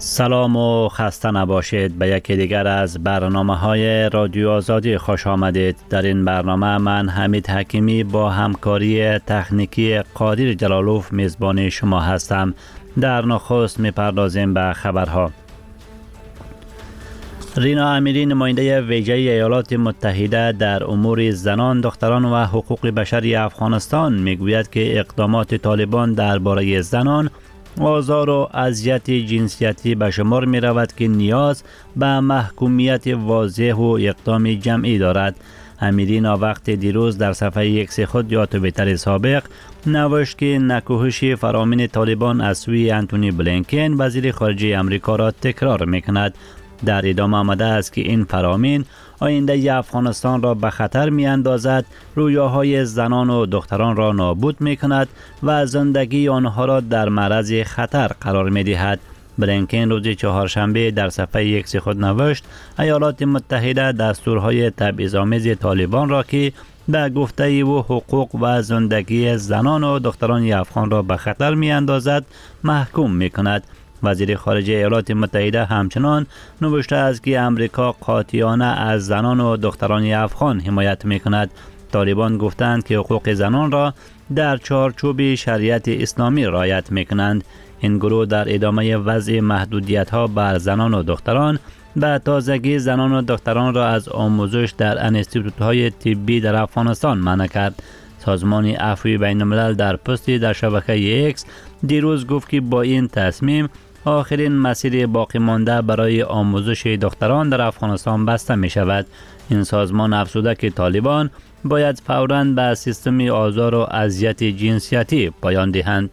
سلام و خسته نباشید. به یکی دیگر از برنامه‌های رادیو آزادی خوش آمدید. در این برنامه من حمید حکیمی با همکاری تکنیکی قادر جلالوف میزبان شما هستم. در نخست میپردازیم به خبرها. رینا امیری نماینده ویژه ایالات متحده در امور زنان، دختران و حقوق بشری افغانستان میگوید که اقدامات طالبان درباره زنان، آزار و اذیت جنسیتی به شمار می رود که نیاز به محکومیت واضح و اقدام جمعی دارد. امیری وقت دیروز در صفحه ایکس خود یا توییتر سابق نوشت که نکوهش فرامین طالبان از سوی انتونی بلینکن وزیر خارجه امریکا را تکرار می کند. در ادامه آمده است که این فرامین آینده افغانستان را به خطر می اندازد، رویاهای زنان و دختران را نابود می کند و زندگی آنها را در معرض خطر قرار می دهد. بلینکن روز چهارشنبه در صفحه ایکس خود نوشت ایالات متحده دستورهای تبعیض‌آمیز طالبان را که به گفته او حقوق و زندگی زنان و دختران افغان را به خطر می اندازد محکوم می کند. وزیر خارجه ایالات متحده همچنان نوشته است که امریکا قاطعانه از زنان و دختران افغان حمایت می کند. طالبان گفتند که حقوق زنان را در چارچوب شریعت اسلامی رعایت می کنند. این گروه در ادامه وضع محدودیت ها بر زنان و دختران به تازگی زنان و دختران را از آموزش در انستیتوت های طبی در افغانستان منع کرد. سازمان عفوی بین الملل در پستی در شبکه ایکس دیروز گفت که با این تصمیم آخرین مسیر باقی مانده برای آموزش دختران در افغانستان بسته می شود. این سازمان افزوده که طالبان باید فوراً به سیستم آزار و اذیت جنسیتی پایان دهند.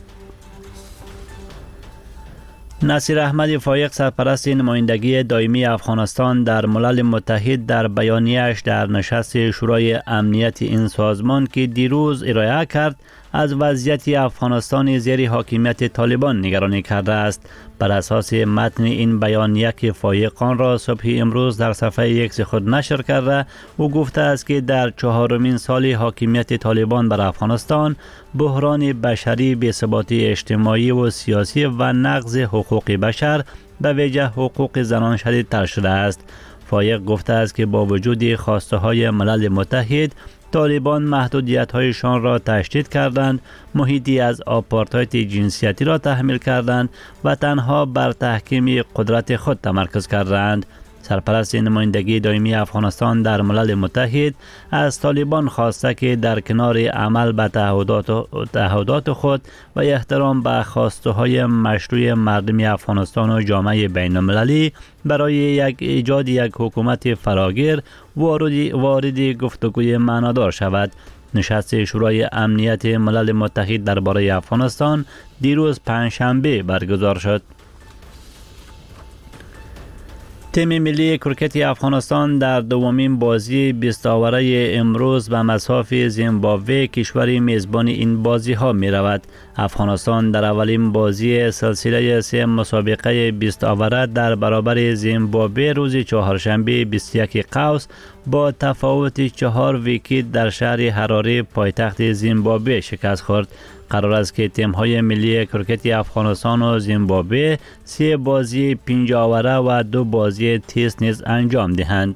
نصیر احمد فایق سرپرست نمایندگی دائمی افغانستان در ملل متحد در بیانیه‌اش در نشست شورای امنیت این سازمان که دیروز ارائه کرد از وضعیت افغانستان زیر حاکمیت طالبان نگرانی کرده است. بر اساس متن این بیانیه که فایق آن را صبح امروز در صفحه ایکس خود نشر کرده، او گفته است که در چهارمین سال حاکمیت طالبان بر افغانستان بحران بشری، بی‌ثباتی اجتماعی و سیاسی و نقض حقوق بشر به ویژه حقوق زنان شدیدتر شده است. فایق گفته است که با وجود خواسته های ملل متحد، طالبان محدودیت‌هایشان را تشدید کردند، محیطی از آپارتاید جنسیتی را تحمیل کردند و تنها بر تحکیم قدرت خود تمرکز کردند. سرپرست نمایندگی دائمی افغانستان در ملل متحد از طالبان خواسته که در کنار عمل به تعهدات خود و احترام به خواسته های مشروع مردم افغانستان و جامعه بین المللی برای ایجاد یک حکومت فراگیر وارد گفتگوی معنادار شود. نشست شورای امنیت ملل متحد درباره افغانستان دیروز پنجشنبه برگزار شد. تیم ملی کرکت افغانستان در دومین بازی 20 آوره امروز به مصاف زیمبابوه کشور میزبان این بازی ها می رود. افغانستان در اولین بازی سلسله 3 مسابقه 20 آوره در برابر زیمبابوه روز چهارشنبه 21 قوس با تفاوت 4 ویکت در شهر حراره پایتخت زیمبابوه شکست خورد. قرار است که تیم‌های ملی کرکت افغانستان و زیمبابوه 3 بازی 5 آوره و 2 بازی تست نیز انجام دهند.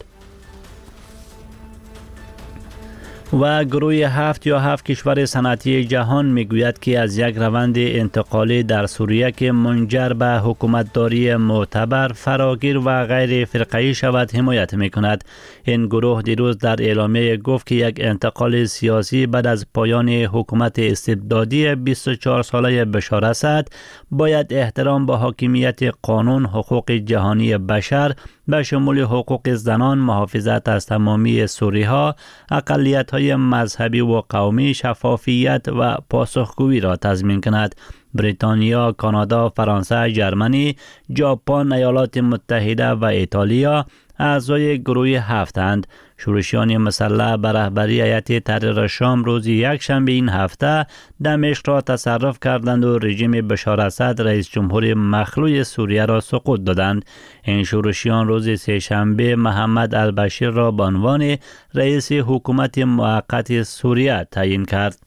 و گروه 7 کشور صنعتی جهان میگوید که از یک روند انتقالی در سوریه که منجر به حکومتداری معتبر، فراگیر و غیر فرقه‌ای شود حمایت میکند. این گروه دیروز در اعلامیه گفت که یک انتقال سیاسی بعد از پایان حکومت استبدادی 24 ساله بشار اسد باید احترام به حاکمیت قانون، حقوق جهانی بشر به شمول حقوق زنان، محافظت از تمامی سوری‌ها، اقلیت‌های مذهبی و قومی، شفافیت و پاسخگویی را تضمین کند. بریتانیا، کانادا، فرانسه، ژرمنی، ژاپن، ایالات متحده و ایتالیا اعضای گروه 7 اند. شورشیان مسلح به رهبری هیئت تحریر شام روز یکشنبه این هفته دمشق را تصرف کردند و رژیم بشار اسد رئیس جمهور مخلوع سوریه را سقوط دادند. این شورشیان روز سه‌شنبه محمد البشیر را به عنوان رئیس حکومت موقت سوریه تعیین کرد.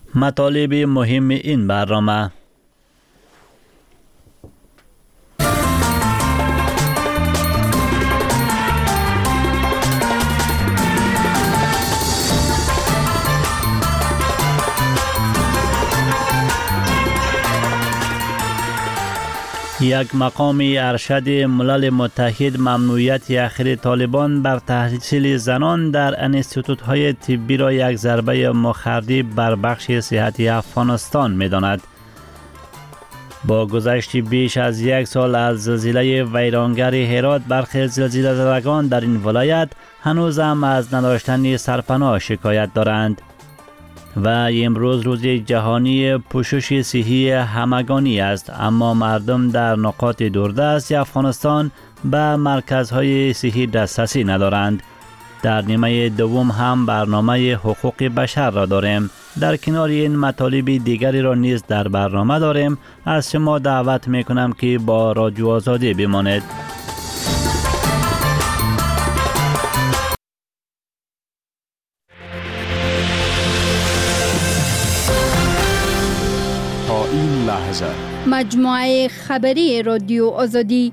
مطالب مهم این برنامه: یک مقام ارشد ملل متحد ممنوعیت اخیر طالبان بر تحصیل زنان در انستیتوت‌های طبی را یک ضربه مخرب بر بخش صحتی افغانستان می‌داند. با گذشت بیش از یک سال از زلزله ویرانگر هرات، برخی زلزله زدگان در این ولایت هنوز هم از نداشتن سرپناه شکایت دارند و امروز روز جهانی پوشش صحی همگانی است، اما مردم در نقاط دوردست افغانستان به مرکزهای صحی دسترسی ندارند. در نیمه دوم هم برنامه حقوق بشر را داریم. در کنار این مطالب دیگری را نیز در برنامه داریم. از شما دعوت میکنم که با رادیو آزادی بمانید. این لحظه مجموعه خبری رادیو آزادی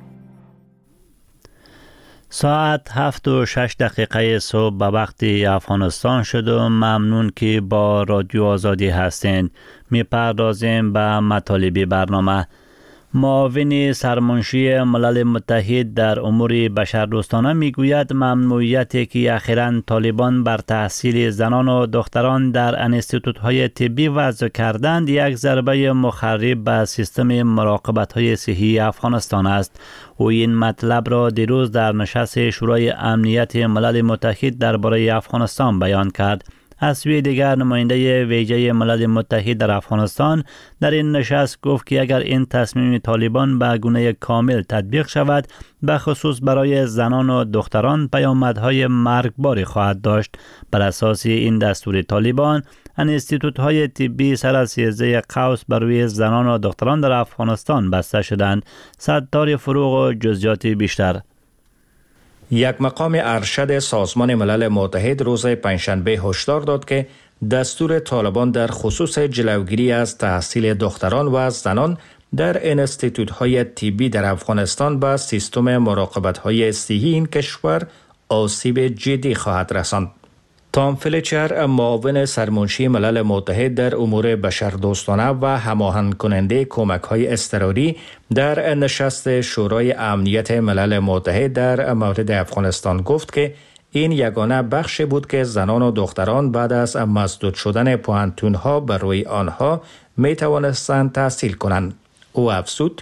ساعت 7:06 صبح به وقت افغانستان شد و ممنون که با رادیو آزادی هستند. میپردازیم به مطالب برنامه. معاون سرمنشی ملل متحد در امور بشردوستانه میگوید ممنوعیتی که اخیراً طالبان بر تحصیل زنان و دختران در انستیتوت‌های طبی وضع کردند یک ضربه مخرب به سیستم مراقبت‌های صحی افغانستان است. او این مطلب را دیروز در نشست شورای امنیت ملل متحد درباره افغانستان بیان کرد. از سوی دیگر نماینده ویژه ملل متحد در افغانستان در این نشست گفت که اگر این تصمیم طالبان به گونه کامل تطبیق شود، به خصوص برای زنان و دختران پیامدهای مرگباری خواهد داشت. بر اساس این دستور طالبان، انستیتوت‌های طبی سر از 13 قوس بر روی زنان و دختران در افغانستان بسته شدند. ستار فروغ و جزئیات بیشتر. یک مقام ارشد سازمان ملل متحد روز پنجشنبه هشدار داد که دستور طالبان در خصوص جلوگیری از تحصیل دختران و زنان در انستیتوت‌های طبی در افغانستان به سیستم مراقبت‌های صحی این کشور آسیب جدی خواهد رساند. تام فلیچر، معاون سرمنشی ملل متحد در امور بشردوستانه و هماهنگ کننده کمک‌های اضطراری در نشست شورای امنیت ملل متحد در مورد افغانستان گفت که این یگانه بخش بود که زنان و دختران بعد از مسدود شدن پوهنتون‌ها بر روی آنها می توانستند تحصیل کنند. او افزود: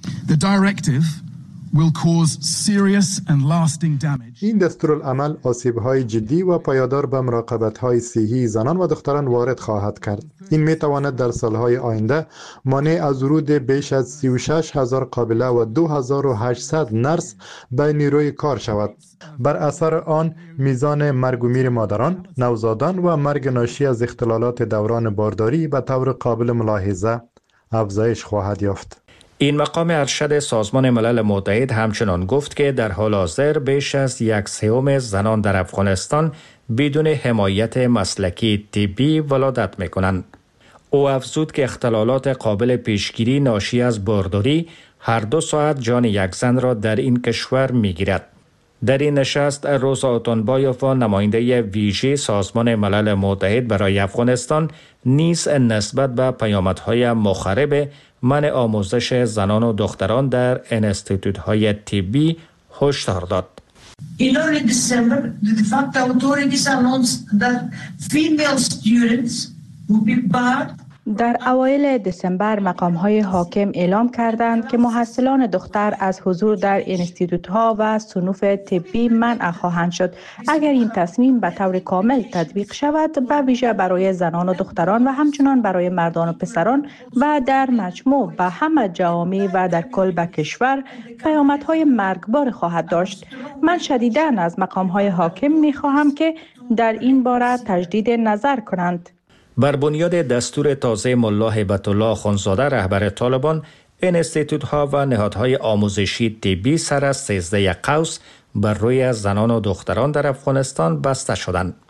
این دستورالعمل آسیب‌های جدی و پایدار به مراقبت‌های صحی زنان و دختران وارد خواهد کرد. این می‌تواند در سال‌های آینده مانع از ورود بیش از 36,000 قابله و 2,800 نرس به نیروی کار شود. بر اثر آن میزان مرگ و میر مادران، نوزادان و مرگ ناشی از اختلالات دوران بارداری به طور قابل ملاحظه افزایش خواهد یافت. این مقام ارشد سازمان ملل متحد همچنان گفت که در حال حاضر بیش از 1/3 زنان در افغانستان بدون حمایت مسلکی طبی ولادت می‌کنند. او افزود که اختلالات قابل پیشگیری ناشی از بارداری هر 2 ساعت جان یک زن را در این کشور می‌گیرد. در این نشست روزا اتونبایوف، نماینده ویژه سازمان ملل متحد برای افغانستان، نیز نسبت به پیامدهای مخرب منع آموزش زنان و دختران در انستیتوت‌های طبی هشدار داد. In early December, the de facto authorities announced that female students would be barred. در اوایل دسامبر مقام‌های حاکم اعلام کردند که محصلان دختر از حضور در انستیتوت‌ها و صنوف طبی منع خواهند شد اگر این تصمیم به طور کامل تطبیق شود، به ویژه برای زنان و دختران و همچنان برای مردان و پسران و در مجموع به همه جوامع و در کل به کشور پیامدهای مرگبار خواهد داشت. من شدیداً از مقام‌های حاکم می‌خواهم که در این باره تجدید نظر کنند. بر بنیاد دستور تازه ملا هیبت الله خانزاده رهبر طالبان، انستیتوت‌ها و نهادهای آموزشی طبی سر از 13 قوس بر روی زنان و دختران در افغانستان بسته شدند.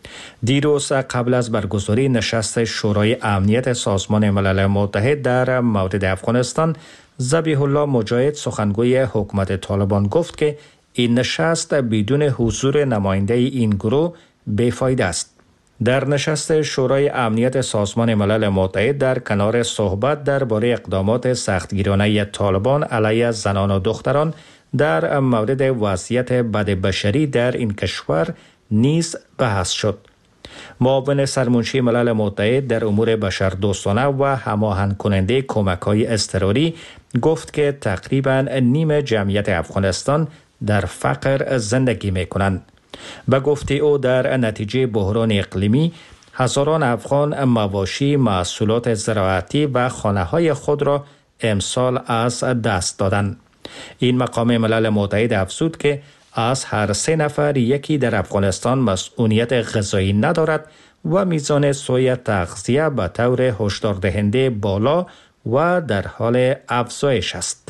دیروز قبل از برگزاری نشست شورای امنیت سازمان ملل متحد در مورد افغانستان، ذبیح الله مجاهد سخنگوی حکومت طالبان گفت که این نشست بدون حضور نماینده این گروه بیفایده است. در نشست شورای امنیت سازمان ملل متحد در کنار صحبت درباره اقدامات سختگیرانه طالبان علیه زنان و دختران در مورد وضعیت بدبشری در این کشور نیز بحث شد. معاون سرمنشی ملل متحد در امور بشردوستانه و هماهنگ کننده کمک‌های اضطراری گفت که تقریباً نیم جمعیت افغانستان در فقر زندگی می‌کنند. به گفته او در نتیجه بحران اقلیمی هزاران افغان مواشی، محصولات زراعتی و خانه‌های خود را امسال از دست دادند. این مقام ملل متحد افزود که از هر 3 نفر یکی در افغانستان مسئولیت غذایی ندارد و میزان سوء تغذیه به طور هشدار دهنده بالا و در حال افزایش است.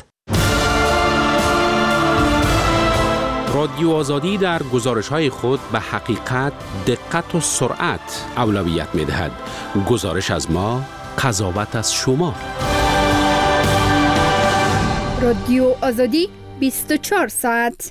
رادیو آزادی در گزارش‌های خود به حقیقت، دقت و سرعت اولویت می‌دهد. گزارش از ما، قضاوت از شما. رادیو آزادی 24 ساعت.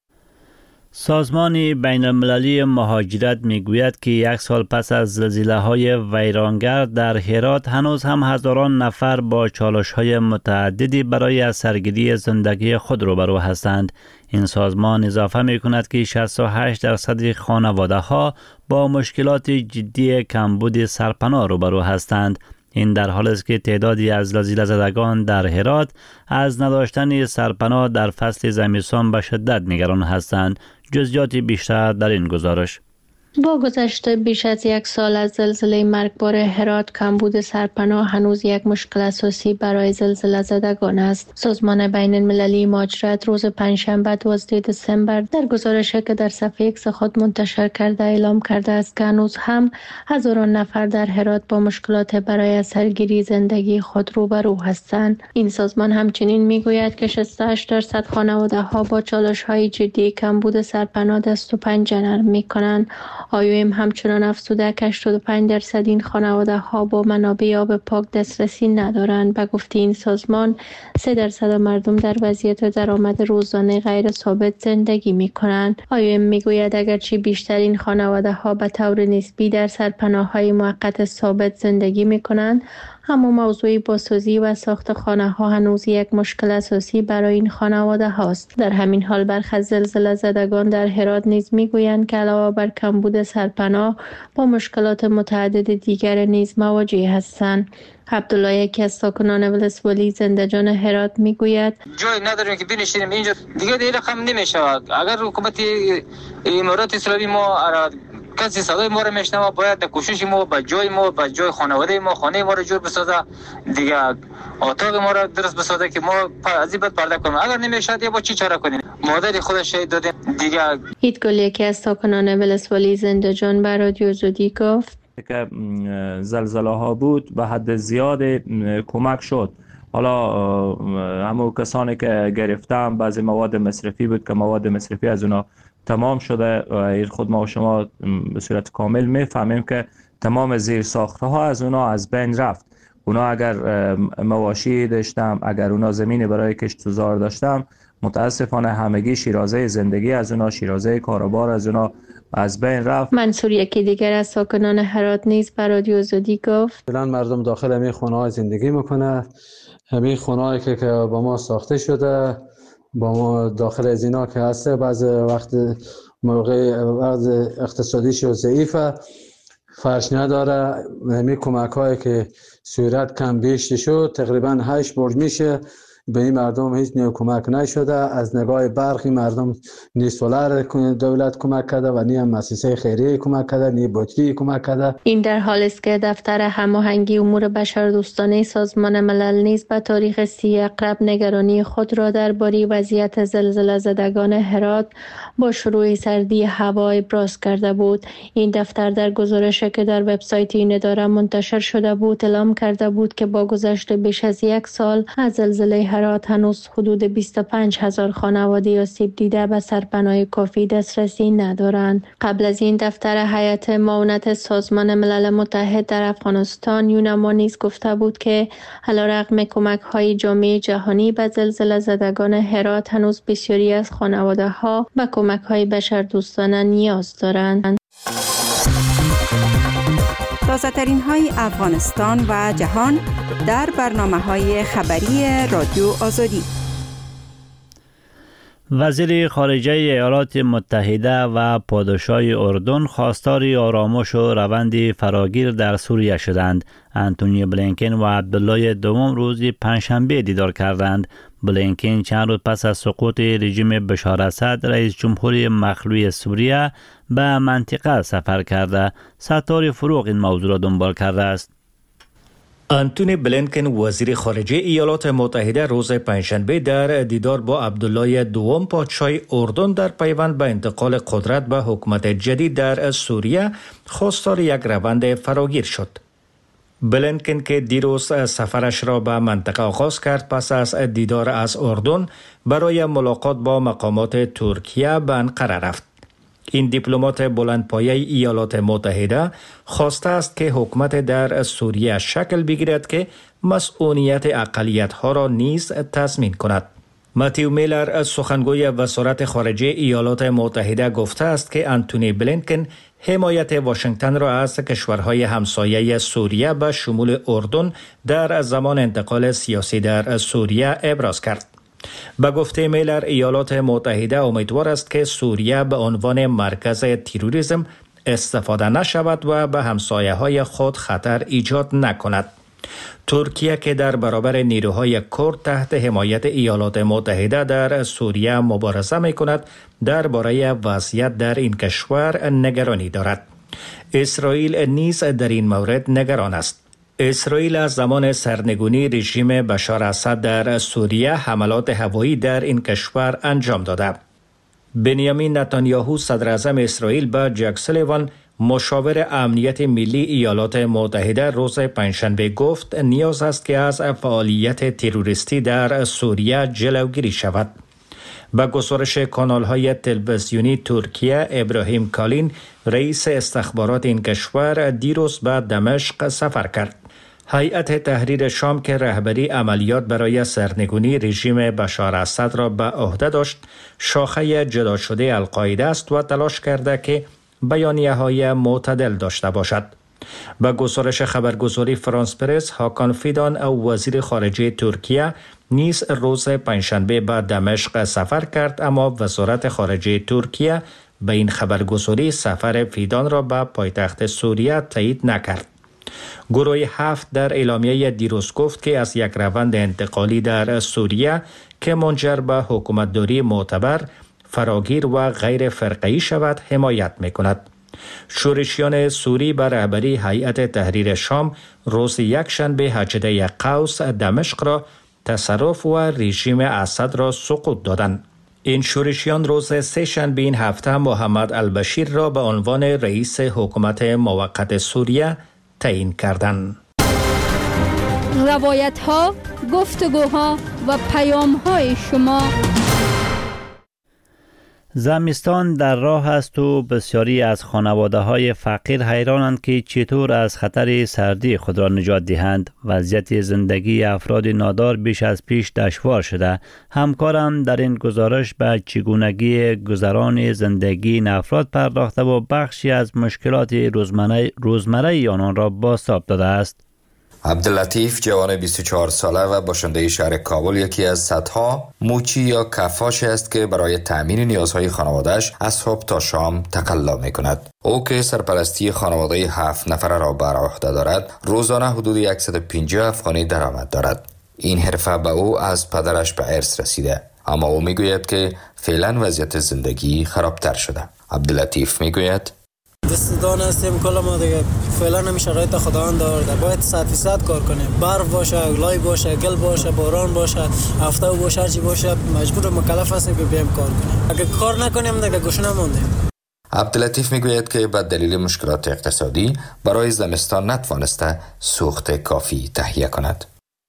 سازمان بین المللی مهاجرت میگوید که 1 سال پس از زلزله‌های ویرانگر در هرات هنوز هم هزاران نفر با چالش‌های متعددی برای سرگیری زندگی خود روبرو هستند. این سازمان اضافه می‌کند که 68% خانواده‌ها با مشکلات جدی کمبود سرپناه روبرو هستند. این در حالی است که تعدادی از زلزله زدگان در هرات از نداشتن سرپناه در فصل زمستان به شدت نگران هستند. جزئیات بیشتر در این گزارش. با گذشت بیش از 1 سال از زلزله مرگبار هرات، کمبود سرپناه هنوز یک مشکل اساسی برای زلزله زدگان است. سازمان بین المللی مهاجرت روز پنجشنبه 12 دسامبر در گزارشی که در صفحه ایکس خود منتشر کرده اعلام کرده است که هنوز هم هزاران نفر در هرات با مشکلات برای سرگیری زندگی خود روبرو هستند. این سازمان همچنین میگوید که 68% خانواده‌ها با چالش‌های جدی کمبود سرپناه دست و پنجه نرم می‌کنند. IOM همچنان افزوده که 85% این خانواده‌ها با منابع آب پاک دسترسی ندارند. به گفته این سازمان 3% مردم در وضعیت درآمد روزانه غیر ثابت زندگی می‌کنند. IOM میگوید اگرچه بیشتر این خانواده‌ها به طور نسبی در سرپناه‌های موقت ثابت زندگی می‌کنند، اما موضوع بازسازی و ساخت خانه‌ها هنوز یک مشکل اساسی برای این خانواده هاست. در همین حال برخی از زلزله زدگان در هرات نیز میگویند که علاوه بر کمبود سرپناه با مشکلات متعدد دیگر نیز مواجه هستند. عبدالله، یکی از ساکنان ولسوالی زنده‌جان هرات میگوید جای نداریم که بنشینیم اینجا، دیگه رقم نمیشه. اگر حکومت امارات اسلامی ما کسی صدای ما رو میشنوه، باید کوشش ما به جای خانواده ما خانه ما رو جور بسازه، دیگه اتاق ما رو درست بسازه که ما از این بعد پرده کنیم. اگر نمیشه دیگه با چی چاره کنیم؟ مادر خودش شهید دادیم دیگه. ایدگل، یکی از ساکنان ولسوالی زنده‌جان به رادیو آزادی گفت که زلزله ها بود به حد زیاد کمک شد. حالا همون کسانی که گرفتن بعضی مواد مصرفی بود که مواد مصرفی از اونا تمام شده. خود ما و شما به صورت کامل میفهمیم که تمام زیر ساخته ها از اونا از بین رفت. اونا اگر مواشی داشتم، اگر اونا زمینی برای کشتزار داشتم، متاسفانه همگی شیرازه زندگی از اونا، شیرازه کاروبار از اونا از بین رفت. منصور، یکی دیگر از ساکنان هرات نیز به رادیو آزادی گفت فعلا مردم داخل همین خونه‌ها زندگی میکنه. همین خونه‌هایی که با ما ساخته شده، با ما داخل از اینا که هسته، بعض وقت موقع اقتصادیش ضعیفه، فرش نداره. همین کمک‌هایی که صورت کم بیش شد تقریبا 8 برج میشه، به این مردم هیچ نیو کمک نشده. از نگاه برخی مردم نی سولار دولت کمک کرده و نی هم مؤسسه خیریه کمک کرده، نی بطری کمک کرده. این در حالی است که دفتر هماهنگی امور بشردوستانه سازمان ملل نیز به تاریخ 30 اقرب نگرانی خود را درباره وضعیت زلزله زدگان هرات با شروع سردی هوا ابراز کرده بود. این دفتر در گزارشی که در وبسایت این اداره منتشر شده بود اعلام کرده بود که با گذشت بیش از 1 سال از زلزله هرات هنوز حدود 25,000 خانواده آسیب دیده به سرپناه کافی دسترسی ندارند. قبل از این دفتر هیئت معاونت سازمان ملل متحد در افغانستان یونما نیز گفته بود که علیرغم کمک‌های جامعه جهانی به زلزله زدگان هرات هنوز بسیاری از خانواده‌ها به کمک‌های بشردوستانه نیاز دارند. تازه‌ترین های افغانستان و جهان در برنامه‌های خبری رادیو آزادی. وزیر خارجه ایالات متحده و پادشاه اردن خواستار آرامش و روند فراگیر در سوریه شدند. انتونی بلینکن و عبدالله دوم روز پنجشنبه دیدار کردند. بلینکن چند روز پس از سقوط رژیم بشار اسد رئیس جمهور مخلوع سوریه به منطقه سفر کرده. ستار فروغ این موضوع را دنبال کرده است. انتونی بلینکن وزیر خارجه ایالات متحده روز پنجشنبه در دیدار با عبدالله دوم پادشاه اردن در پیوند به انتقال قدرت به حکومت جدید در سوریه خواستار یک روند فراگیر شد. بلینکن که دیروز سفرش را به منطقه آغاز کرد پس از دیدار از اردن برای ملاقات با مقامات ترکیه به انقره رفت. این دیپلمات بلندپایه ایالات متحده خواسته است که حکومت در سوریه شکل بگیرد که مسئولیت اقلیت‌ها را نیز تضمین کند. ماتیو میلر سخنگوی وزارت خارجه ایالات متحده گفته است که انتونی بلینکن حمایت واشنگتن را از کشورهای همسایه سوریه به شمول اردن در زمان انتقال سیاسی در سوریه ابراز کرد. به گفته میلر ایالات متحده امیدوار است که سوریه به عنوان مرکز تروریسم استفاده نشود و به همسایه‌های خود خطر ایجاد نکند. ترکیه که در برابر نیروهای کرد تحت حمایت ایالات متحده در سوریه مبارزه می‌کند درباره وضعیت در این کشور نگرانی دارد. اسرائیل نیز در این مورد نگران است. اسرائیل از زمان سرنگونی رژیم بشار اسد در سوریه حملات هوایی در این کشور انجام داده. بنیامین نتانیاهو صدر اعظم اسرائیل به جک سولیوان مشاور امنیت ملی ایالات متحده روز پنجشنبه گفت نیاز است که از فعالیت تروریستی در سوریه جلوگیری شود. با گزارش کانال‌های تلویزیونی ترکیه ابراهیم کالین رئیس استخبارات این کشور دیروز به دمشق سفر کرد. هیئت تحریر شام که رهبری عملیات برای سرنگونی رژیم بشار اسد را به عهده داشت شاخه جدا شده القاعده است و تلاش کرده که بیانیه‌های معتدل داشته باشد. با گزارش خبرگزاری فرانس پرس هاکان فیدان وزیر خارجه ترکیه نیز روز پنجشنبه به دمشق سفر کرد، اما وزارت خارجه ترکیه به این خبرگزاری سفر فیدان را به پایتخت سوریه تایید نکرد. گروه 7 در اعلامیه دیروز گفت که از یک روند انتقالی در سوریه که منجر به حکومتداری معتبر، فراگیر و غیر فرقه‌ای شود حمایت می‌کند. شورشیان سوری به رهبری هیئت تحریر شام روز یکشنبه هجده قوس دمشق را تصرف و رژیم اسد را سقوط دادند. این شورشیان روز سه‌شنبه این هفته محمد البشیر را به عنوان رئیس حکومت موقت سوریه تعیین کردند. روایت‌ها، گفتگوها و پیام‌های شما. زمستان در راه است و بسیاری از خانواده‌های فقیر حیرانند که چطور از خطر سردی خود را نجات دهند. وضعیت زندگی افراد نادار بیش از پیش دشوار شده. همکارم در این گزارش به چگونگی گذران زندگی این افراد پرداخته و بخشی از مشکلات روزمره آنان را بازتاب داده است. عبداللطیف جوان 24 ساله و باشنده شهر کابل یکی از صدها موچی یا کفاش است که برای تأمین نیازهای خانواده‌اش از صبح تا شام تقلا می‌کند. او که سرپرستی خانواده 7 نفره را بر عهده دارد، روزانه حدود 150 افغانی درآمد دارد. این حرفه به او از پدرش به ارث رسیده، اما او می‌گوید که فعلا وضعیت زندگی خرابتر شده. عبداللطیف می‌گوید دستدان هستیم کل ما دیگه فعلا هم شرایط خداوند آورده، باید 100% کار کنیم. برف باشه، لای باشه، گل باشه، باران باشه، هفته باشه، هرچی باشه، مجبور و مکلف هستیم که بیایم کار کنیم. اگه کار نکنیم دیگه گوشه نموندیم. عبداللطیف میگوید که به دلیل مشکلات اقتصادی برای زمستان نتوانسته سوخت کافی تهیه کند.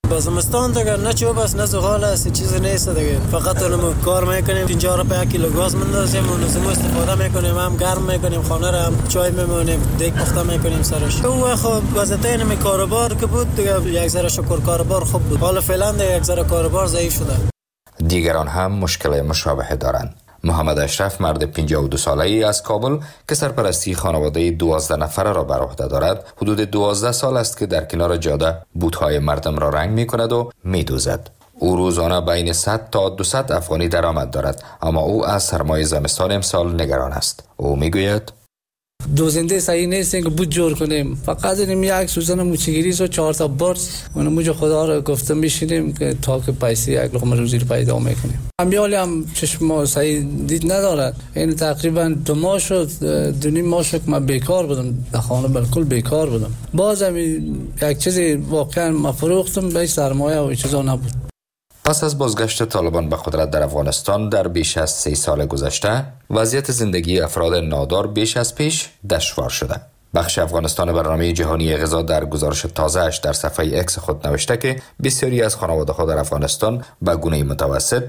زمستان دیگه نه چوب است نه زغال است، چیزی نیست دیگه. فقط اونم کار میکنیم، 50 روپیه کیلو گاز میندازیم، اون زمو استفاده میکنیم، هم گرم میکنیم خانه را، هم چای میمونیم، دیگ پخته میکنیم سرش. او خب وضعیت این کاروبار که بود دیگه یک ذره شکر کاروبار خوب بود. حالا فعلا دیگه یک ذره کاروبار ضعیف شده. دیگران هم مشکل مشابه دارند. محمد اشرف مرد 52 ساله‌ای از کابل که سرپرستی خانواده 12 نفره را بر عهده دارد، حدود 12 سال است که در کنار جاده بوت‌های مردم را رنگ می‌کند و می‌دوزد. او روزانه بین 100 تا 200 افغانی درآمد دارد، اما او از سرمای زمستان امسال نگران است. او می‌گوید دوزنده صحیح نیست که بود جور کنیم، فقط این یک سوزن موچگیری و 4 تا برس اون موجه خدا را گفته میشینیم که تا که پیسه یک لقمه روزی پیدا میکنیم. امیالی هم چشم صحیح دید ندارد. این تقریبا 2 ماه شد، 2.5 ماه شد که من بیکار بودم، در خانه بالکل بیکار بودم. باز هم یک چیزی واقعا ما فروختم، به سرمایه و چیزا نبود. پس از بازگشت طالبان به قدرت در افغانستان در بیش از 3 سال گذشته، وضعیت زندگی افراد نادار بیش از پیش دشوار شده. بخش افغانستان برنامه جهانی غذا در گزارش تازه‌اش در صفحه اکس خود نوشته که بسیاری از خانواده‌ها در افغانستان به گونه متوسط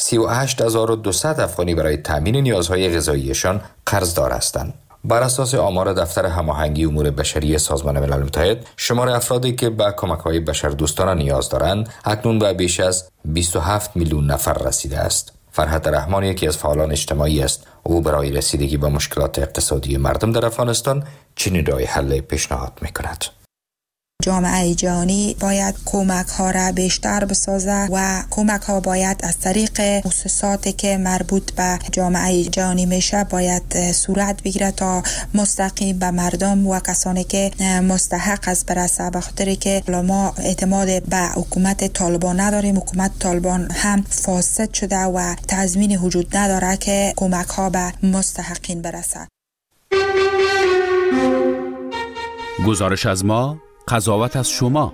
38200 افغانی برای تامین نیازهای غذاییشان قرضدار هستند. بر اساس آمار دفتر هماهنگی امور بشری سازمان ملل متحد، شمار افرادی که به کمک‌های بشردوستانه نیاز دارند اکنون به بیش از 27 میلیون نفر رسیده است. فرحت رحمان یکی از فعالان اجتماعی است. او برای رسیدگی به مشکلات اقتصادی مردم در افغانستان چنین راه حل پیشنهاد می‌کند. جامعه جهانی باید کمک ها را بیشتر بسازه و کمک ها باید از طریق مؤسساتی که مربوط به جامعه جهانی میشه باید صورت بگیره تا مستقیم به مردم و کسانی که مستحق است برسه. به خاطر که ما اعتماد به حکومت طالبان نداریم، حکومت طالبان هم فاسد شده و تضمین وجود نداره که کمک ها به مستحقین برسه. گزارش از ما، قضاوت از شما.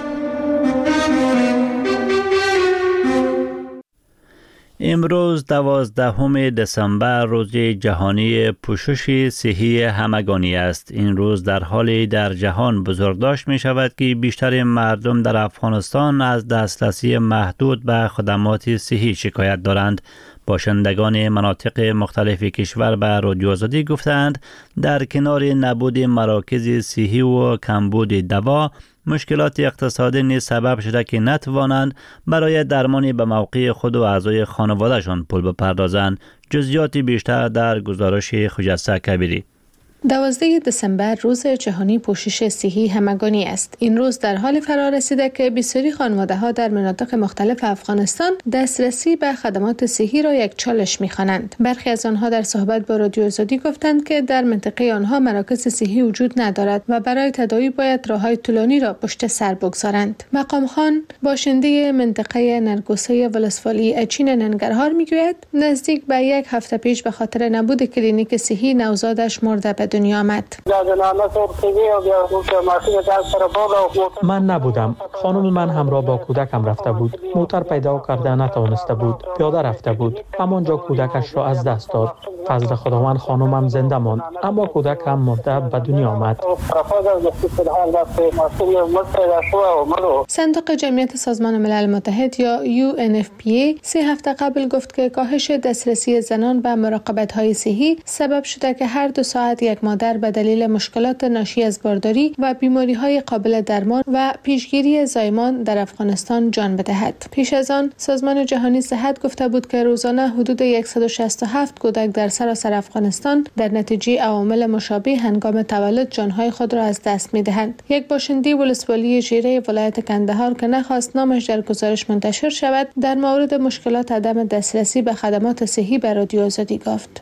امروز 12 دسامبر روز جهانی پوشش صحی همگانی است. این روز در حالی در جهان بزرگداشت می شود که بیشتر مردم در افغانستان از دسترسی محدود به خدمات صحی شکایت دارند. باشندگان مناطق مختلف کشور به رادیو آزادی گفتند در کنار نبود مراکز صحی و کمبود دوا، مشکلات اقتصادی نیز سبب شده که نتوانند برای درمان به موقع خود و اعضای خانوادهشان پول بپردازند. جزئیات بیشتر در گزارش خجسته کبیری. 12 دسامبر روز جهانی پوشش صحی همگانی است. این روز در حال فرا رسیده که بسیاری خانواده‌ها در مناطق مختلف افغانستان دسترسی به خدمات صحی را یک چالش می‌خوانند. برخی از آنها در صحبت با رادیو آزادی گفتند که در منطقه آنها مراکز صحی وجود ندارد و برای تداوی باید راه‌های طولانی را پشت سر بگذارند. مقام خان، باشنده منطقه نرگوسه ولسوالی اچین ننگرهار می‌گوید نزدیک به 1 هفته پیش به خاطر نبود کلینیک صحی نوزادش مرده به دنیا آمد. من نبودم. خانم من همراه با کودکم رفته بود. موتر پیدا کرده نتوانسته بود. پیاده رفته بود. همانجا کودکش را از دست داد. فضل خداوند خانمم زنده ماند، اما کودکم مرده به دنیا آمد. صندوق جمعیت سازمان ملل متحد یا UNFPA 3 هفته قبل گفت که کاهش دسترسی زنان به مراقبت‌های صحی سبب شده که هر 2 ساعت یک مادر به دلیل مشکلات ناشی از بارداری و بیماری‌های قابل درمان و پیشگیری زایمان در افغانستان جان بدهد. پیش از آن سازمان جهانی صحت گفته بود که روزانه حدود 167 کودک در سراسر افغانستان در نتیجه عوامل مشابه هنگام تولد جانهای خود را از دست می‌دهند. یک باشنده ولسوالی ژیره ولایت کندهار که نخواست نامش در گزارش منتشر شود، در مورد مشکلات عدم دسترسی به خدمات صحی به رادیو آزادی گفت.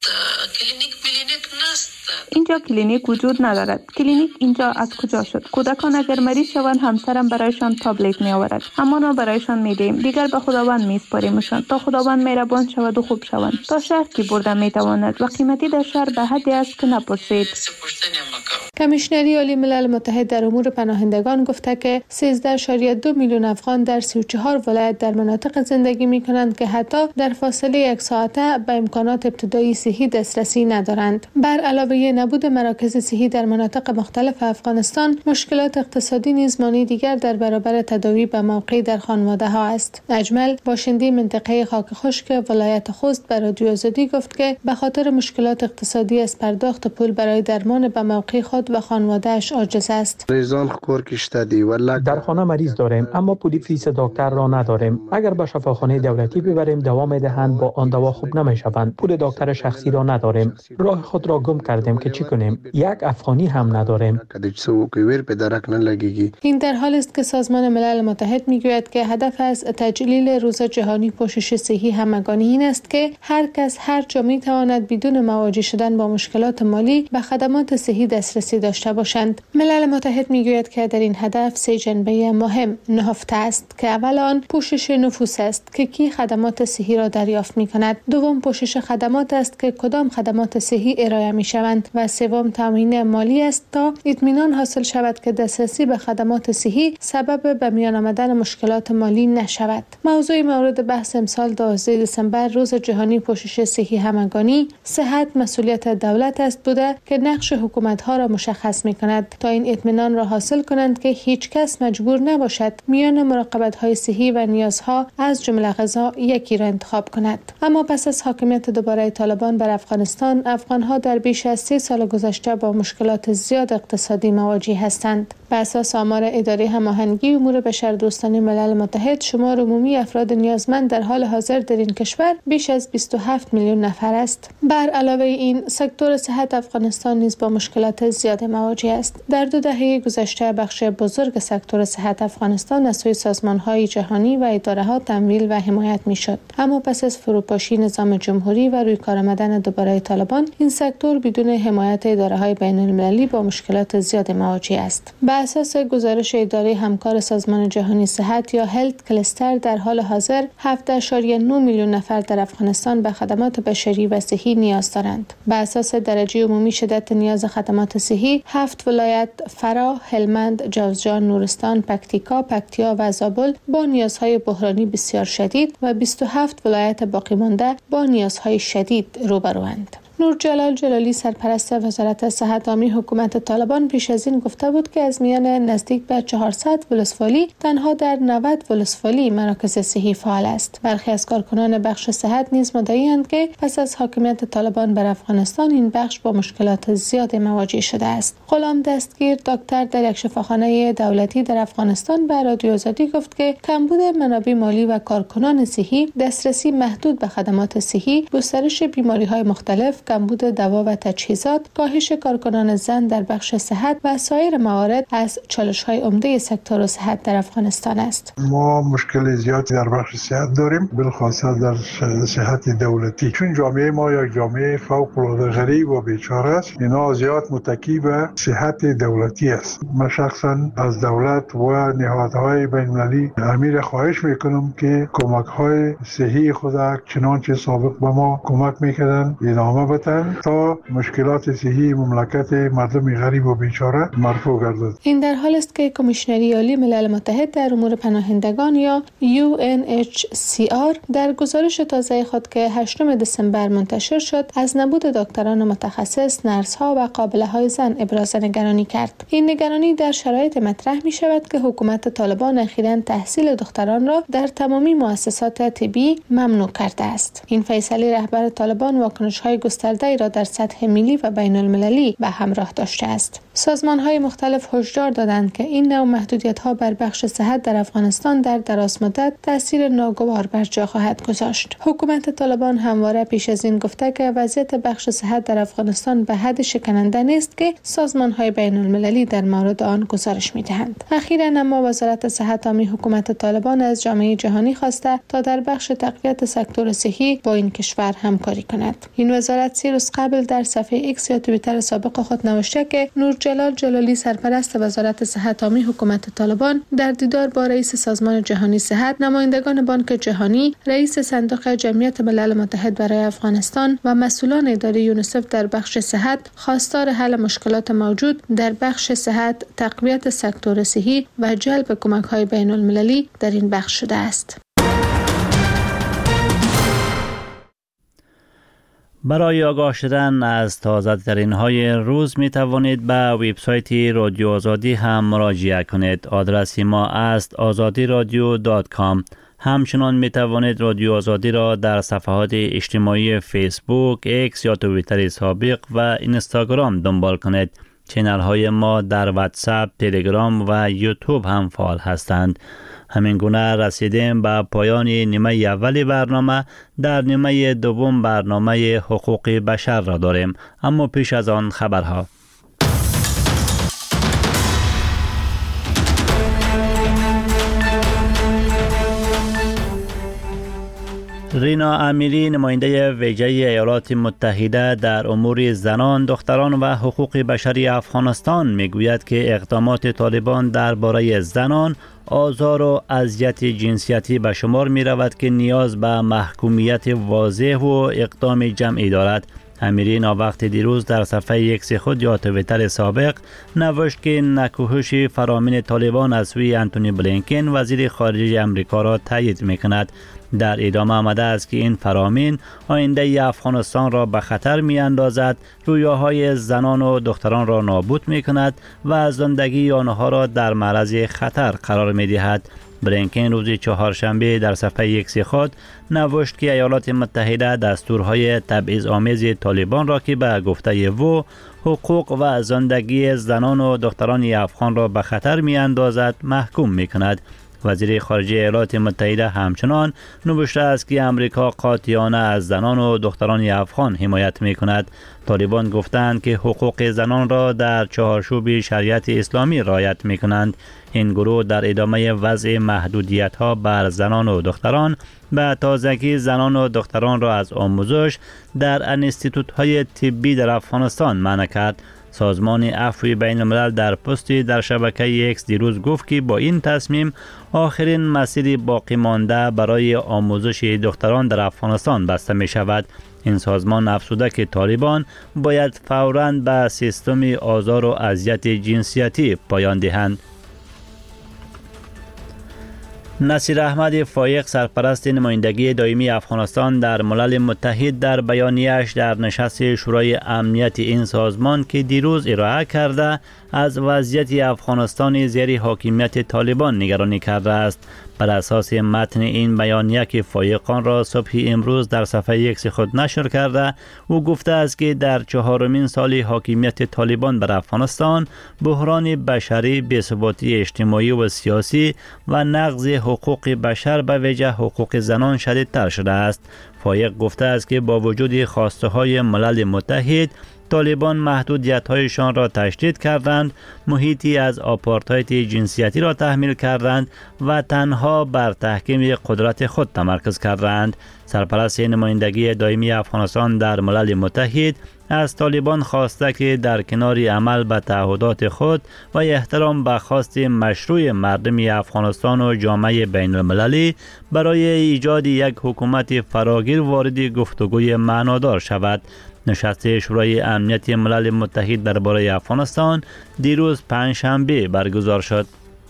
اینجا کلینیک وجود ندارد. کلینیک اینجا از کجا شد؟ کودکان اگر مریض شوند همسرم برایشان تابلت می آورد. همانا برایشان می دهیم. دیگر به خداوند می سپاریمشان تا خداوند مهربان شود و خوب شوند. تا شهر کی برده می تواند و قیمتی در شهر به حدی است که نپرسید. کمیشنری عالی ملل متحد در امور پناهندگان گفته که 13.2 میلیون افغان در 34 ولایت در مناطق زندگی می کنند که حتی در فاصله 1 ساعته به امکانات ابتدایی صحی دسترسی ندارند. بر علاوه نبود مراکز صحی در مناطق مختلف افغانستان، مشکلات اقتصادی نیز مانع دیگر در برابر تداوی به موقع در خانواده ها است. اجمل باشنده منطقه خاک خشک ولایت خوست به رادیو آزادی گفت که به خاطر مشکلات اقتصادی از پرداخت پول برای درمان به موقع خود و خانواده‌اش عاجز است. در خانه مریض داریم اما پول فیس دکتر را نداریم. اگر به شفاخانه دولتی ببریم دوا میدهند، با آن دوا خوب نمیشوند. پول دکتر شخصی را نداریم. راه خود را گم کردیم که چی کنیم؟ یک افغانی هم نداریم. این در حال است که سازمان ملل متحد میگوید که هدف از تجلیل روز جهانی پوشش صحی همگانی این است که هر کس هر جا میتواند بدون مواجه شدن با مشکلات مالی به خدمات صحی دسترسی داشته باشند. ملل متحد میگوید که در این هدف 3 جنبه مهم نهفته است که اول آن پوشش نفوس است که کی خدمات صحی را دریافت میکند، دوم پوشش خدمات است که کدام خدمات صحی ارائه میشوند و سوم تامین مالی است تا اطمینان حاصل شود که دسترسی به خدمات صحی سبب به میان آمدن مشکلات مالی نشود. موضوع مورد بحث امسال 12 دسامبر روز جهانی پوشش صحی همگانی صحت مسئولیت دولت است بوده که نقش حکومت‌ها را مشخص می‌کند تا این اطمینان را حاصل کنند که هیچ کس مجبور نباشد میان مراقبت‌های صحی و نیازها از جمله غذا یکی را انتخاب کند. اما پس از حاکمیت دوباره طالبان بر افغانستان، افغان‌ها در بیش از 3 سال گذشته با مشکلات زیاد اقتصادی مواجه هستند. بر اساس آمار اداره هماهنگی امور بشردوستانه ملل متحد، شمار عمومی افراد نیازمند در حال حاضر در این کشور بیش از 27 میلیون نفر است. بر علاوه این، سکتور صحت افغانستان نیز با مشکلات زیاد مواجه است. در 2 دهه گذشته بخش بزرگ سکتور صحت افغانستان از سوی سازمان‌های جهانی و اداره‌ها تمویل و حمایت می‌شد. اما پس از فروپاشی نظام جمهوری و روی کار آمدن دوباره طالبان، این سکتور بدون حمایت اداره‌های بین‌المللی با مشکلات زیاد مواجه است. بر اساس گزارش اداره همکار سازمان جهانی صحت یا هلت کلستر، در حال حاضر 7.9 میلیون نفر در افغانستان به خدمات بشری و صحی نیاز دارند. بر اساس درجه عمومی شدت نیاز خدمات صحی، 7 ولایت فراه، هلمند، جوزجان، نورستان، پکتیکا، پکتیا و زابل با نیازهای بحرانی بسیار شدید و 27 ولایت باقی مانده با نیازهای شدید روبروند. نورجلال جلالی سرپرست وزارت صحت عامه حکومت طالبان پیش از این گفته بود که از میان نزدیک به 400 ولسوالی تنها در 90 ولسوالی مراکز صحی فعال است. برخی از کارکنان بخش صحت نیز مدعی‌اند که پس از حاکمیت طالبان بر افغانستان این بخش با مشکلات زیاد مواجه شده است. غلام دستگیر، دکتر در یک شفاخانه دولتی در افغانستان به رادیو آزادی گفت که کمبود منابع مالی و کارکنان صحی، دسترسی محدود به خدمات صحی، گسترش بیماری‌های مختلف، کمبود دوا و تجهیزات، کاهش کارکنان زن در بخش صحت و سایر موارد از چالش‌های عمده سکتور صحت در افغانستان است. ما مشکل زیادی در بخش صحت داریم، بالخصوص در صحت دولتی، چون جامعه ما یک جامعه فوق‌العاده غریب و بیچاره است. اینا زیاد متکی به صحت دولتی است. من شخصا از دولت و نهادهای بین‌المللی امیر خواهش میکنم که کمک‌های صحی خود چنانچه سابق به ما کمک میکردن ادامه بدن تا مشکلات صحی مملکت مردم غریب و بیچاره مرفوع گردد. این در حال است که کمیشنری عالی ملل متحد در امور پناهندگان یا UNHCR در گزارش تازه خود که 8 دسامبر منتشر شد از نبود دکتران متخصص، نرس‌ها و قابله‌های زن ابراز نگرانی کرد. این نگرانی در شرایط مطرح می شود که حکومت طالبان اخیراً تحصیل دختران را در تمامی مؤسسات طبی ممنوع کرده است. این فیصله رهبر طالبان واکنش‌های گسترده‌ای را در سطح ملی و بین‌المللی به همراه داشته است. سازمان‌های مختلف هشدار دادند که این نوع محدودیت‌ها بر بخش صحت در افغانستان در درازمدت تأثیر ناگوار بر جا خواهد گذاشت. حکومت طالبان همواره پیش از این گفته که وضعیت بخش صحت در افغانستان به حد شکننده نیست که سازمان‌های بین‌المللی در مورد آن گزارش می‌دهند. اخیراً اما وزارت صحت عامه حکومت طالبان از جامعه جهانی خواسته تا در بخش تقویت سکتور صحی با این کشور همکاری کند. این وزارت فقط 3 روز قبل در صفحه ایکس یا توییتر سابق خود نوشته که نورجلال جلالی سرپرست وزارت صحت عامی حکومت طالبان در دیدار با رئیس سازمان جهانی صحت، نمایندگان بانک جهانی، رئیس صندوق جمعیت ملل متحد برای افغانستان و مسئولان اداره یونیسف در بخش صحت خواستار حل مشکلات موجود در بخش صحت، تقویت سکتور صحی و جلب کمک‌های بین‌المللی در این بخش شده است. برای آگاه شدن از تازه‌ترین های روز می توانید به وبسایت رادیو آزادی هم مراجعه کنید. آدرس ما است azadiradio.com. همچنان می توانید رادیو آزادی را در صفحات اجتماعی فیسبوک، ایکس یا توییتر سابق و اینستاگرام دنبال کنید. چینل های ما در واتساپ، تلگرام و یوتیوب هم فعال هستند. همین گونه رسیدیم به پایان نیمه اول برنامه. در نیمه دوم برنامه حقوق بشر را داریم، اما پیش از آن خبرها. رینا امیری، نماینده ویژه ایالات متحده در امور زنان، دختران و حقوق بشری افغانستان میگوید که اقدامات طالبان درباره زنان، آزار و اذیت جنسیتی به شمار می رود که نیاز به محکومیت واضح و اقدام جمعی دارد. امیری وقت دیروز در صفحه ایکس خود یا توییتر سابق نوشت که نکوهش فرامین طالبان از سوی انتونی بلینکن وزیر خارجه امریکا را تایید می کند. در ادامه آمده است که این فرامین آینده افغانستان را به خطر می اندازد، رویاهای زنان و دختران را نابود می کند و زندگی آنها را در معرض خطر قرار می دهد. بلینکن روز چهارشنبه در صفحه ایکس خود نوشت که ایالات متحده دستورهای تبعیض‌آمیز طالبان را که به گفته او حقوق و زندگی زنان و دختران افغان را به خطر می اندازد محکوم می کند. وزیر خارجه ایالات متحده همچنان نوشته است که امریکا قاطعانه از زنان و دختران افغان حمایت می کند. طالبان گفتند که حقوق زنان را در چهارچوب شریعت اسلامی رعایت می کنند. این گروه در ادامه وضع محدودیت ها بر زنان و دختران به تازگی زنان و دختران را از آموزش در انستیتوت های طبی در افغانستان منع کرد. سازمان عفو بین الملل در پستی در شبکه ایکس دیروز گفت که با این تصمیم آخرین مسیر باقی مانده برای آموزش دختران در افغانستان بسته می شود. این سازمان افزوده که طالبان باید فوراً به سیستم آزار و اذیت جنسیتی پایان دهند. نصیر احمد فایق، سرپرست نمایندگی دائمی افغانستان در ملل متحد، در بیانیه‌اش در نشست شورای امنیت این سازمان که دیروز ارائه کرده از وضعیت افغانستان زیر حاکمیت طالبان نگرانی کرده است. بر اساس متن این بیانیه که فایقان را صبح امروز در صفحه ایکس خود نشر کرده، او گفته است که در 4مین سال حاکمیت طالبان بر افغانستان بحران بشری، بی‌ثباتی اجتماعی و سیاسی و نقض حقوق بشر به ویژه حقوق زنان شدیدتر شده است. فایق گفته است که با وجود خواسته های ملل متحد، طالبان محدودیت‌هایشان را تشدید کردند، محیطی از آپارتاید جنسیتی را تحمیل کردند و تنها بر تحکیم قدرت خود تمرکز کردند. سرپرست نمایندگی دائمی افغانستان در ملل متحد از طالبان خواسته که در کنار عمل به تعهدات خود و احترام به خواست مشروع مردم افغانستان و جامعه بین المللی برای ایجاد یک حکومت فراگیر وارد گفتگوی معنادار شود. نشست شورای امنیت ملل متحد درباره افغانستان دیروز پنجشنبه برگزار شد.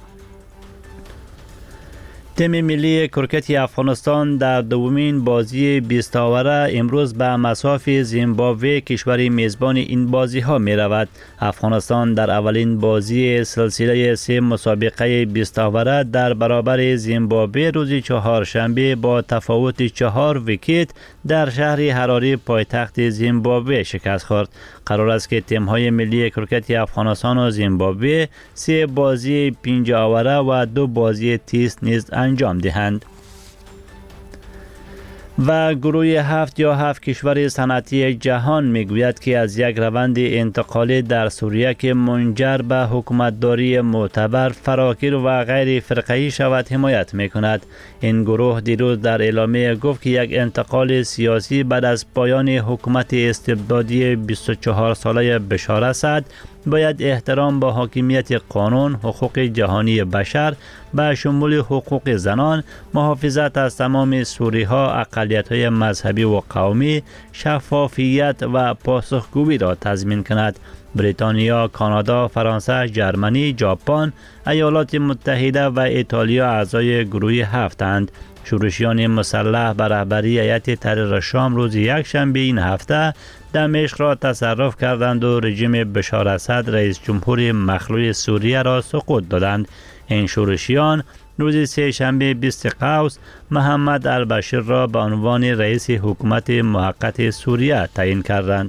تیم ملی کرکت افغانستان در دومین بازی 20 آوره امروز به مصاف زیمبابوه، کشور میزبان این بازی ها می رود. افغانستان در اولین بازی سلسله 3 مسابقه 20 آوره در برابر زیمبابوه روز چهارشنبه با تفاوت 4 ویکت در شهر حراری پایتخت زیمبابوه شکست خورد. قرار است که تیم های ملی کرکت افغانستان و زیمبابوه 3 بازی 5 آوره و 2 بازی تیست نیز انجام دهند. و گروه 7 یا 7 کشور صنعتی جهان میگوید که از یک روند انتقالی در سوریه که منجر به حکومتداری معتبر، فراگیر و غیر فرقه‌ای شود حمایت میکند. این گروه دیروز در اعلامیه گفت که یک انتقال سیاسی بعد از پایان حکومت استبدادی 24 ساله بشار اسد باید احترام به حاکمیت قانون، حقوق جهانی بشر به شمول حقوق زنان، محافظت از تمام سوری‌ها، اقلیت‌های مذهبی و قومی، شفافیت و پاسخگویی را تضمین کند. بریتانیا، کانادا، فرانسه، ژرمنی، ژاپن، ایالات متحده و ایتالیا اعضای گروه 7 اند. شورشیان مسلح به رهبری هیئت تحریر شام روز یکشنبه این هفته دمشق را تصرف کردند و رژیم بشار اسد رئیس جمهور مخلوع سوریه را سقوط دادند. این شورشیان روز سه‌شنبه 20 قوس محمد البشیر را به عنوان رئیس حکومت موقت سوریه تعیین کردند.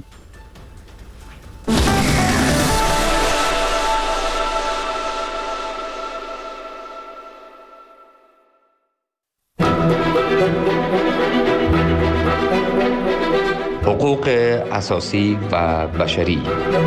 حقوق اساسی و بشری.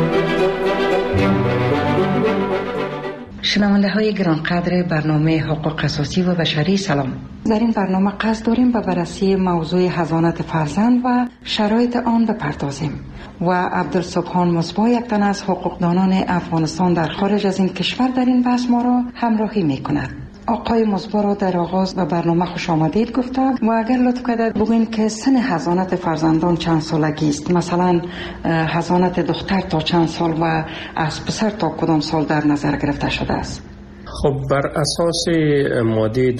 شنونده های گرانقدر برنامه حقوق اساسی و بشری، سلام. در این برنامه قصد داریم به بررسی موضوع حضانت فرزند و شرایط آن بپردازیم و عبدالسبحان مصباح، یک تن از حقوقدانان افغانستان در خارج از این کشور، در این بحث ما را همراهی می کند. آقای مصباح را در آغاز به برنامه خوش آمدید گفته و اگر لطف کنید بگوین که سن حضانت فرزندان چند سالگی است؟ مثلا حضانت دختر تا چند سال و از پسر تا کدام سال در نظر گرفته شده است؟ خب بر اساس ماده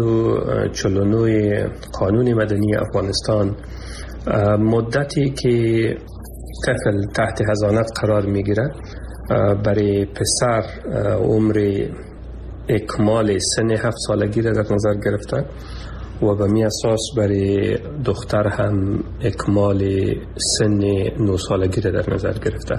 249 قانون مدنی افغانستان، مدتی که طفل تحت حضانت قرار میگیرد برای پسر عمر اکمال سن 7 سالگی را در نظر گرفته و به می اساس برای دختر هم اکمال سن 9 سالگی را در نظر گرفته.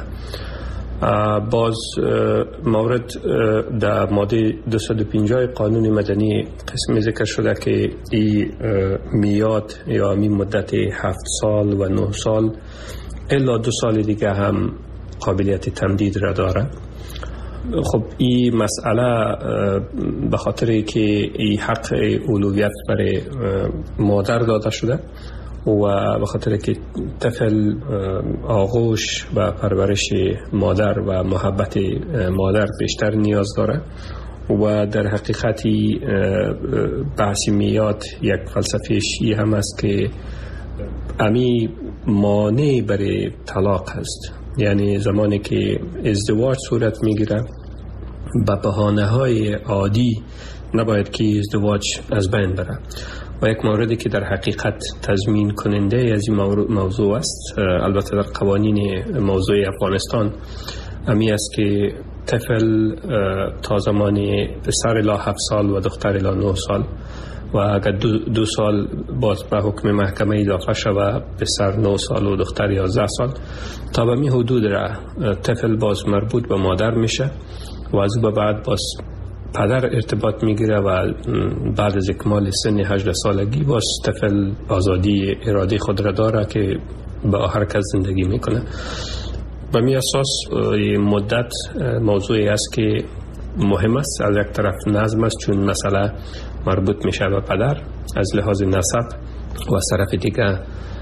باز مورد در ماده 250 قانون مدنی قسمی ذکر شده که این میاد یا این مدت 7 سال و 9 سال الا 2 سال دیگه هم قابلیت تمدید را داره. خب این مسئله به خاطر که این حق اولویت برای مادر داده شده و به خاطر که طفل آغوش و پرورش مادر و محبت مادر بیشتر نیاز داره و در حقیقتی بحث میاد یک فلسفه‌ش این هم است که امی مانع برای طلاق هست. یعنی زمانی که ازدواج صورت میگیره به بهانه‌های عادی نباید که ازدواج از بین بره و یک موردی که در حقیقت تضمین کننده از این موضوع است، البته در قوانین موضوع افغانستان امی است که طفل تا زمان پسر الی 7 سال و دختر الی 9 سال و اگر 2 سال باز به حکم محکمه اضافه شود پسر 9 سال و دختر 11 سال، تا به می حدود را طفل باز مربوط به مادر میشه و از به بعد باز پدر ارتباط میگیره و بعد از اکمال سن 18 سالگی باز طفل آزادی اراده خود را داره که به حرکت زندگی میکنه. به می اساس مدت موضوعی است که مهم است. از یک طرف نظم است چون مسئله مربوط میشه به پدر از لحاظ نسب و از طرف دیگه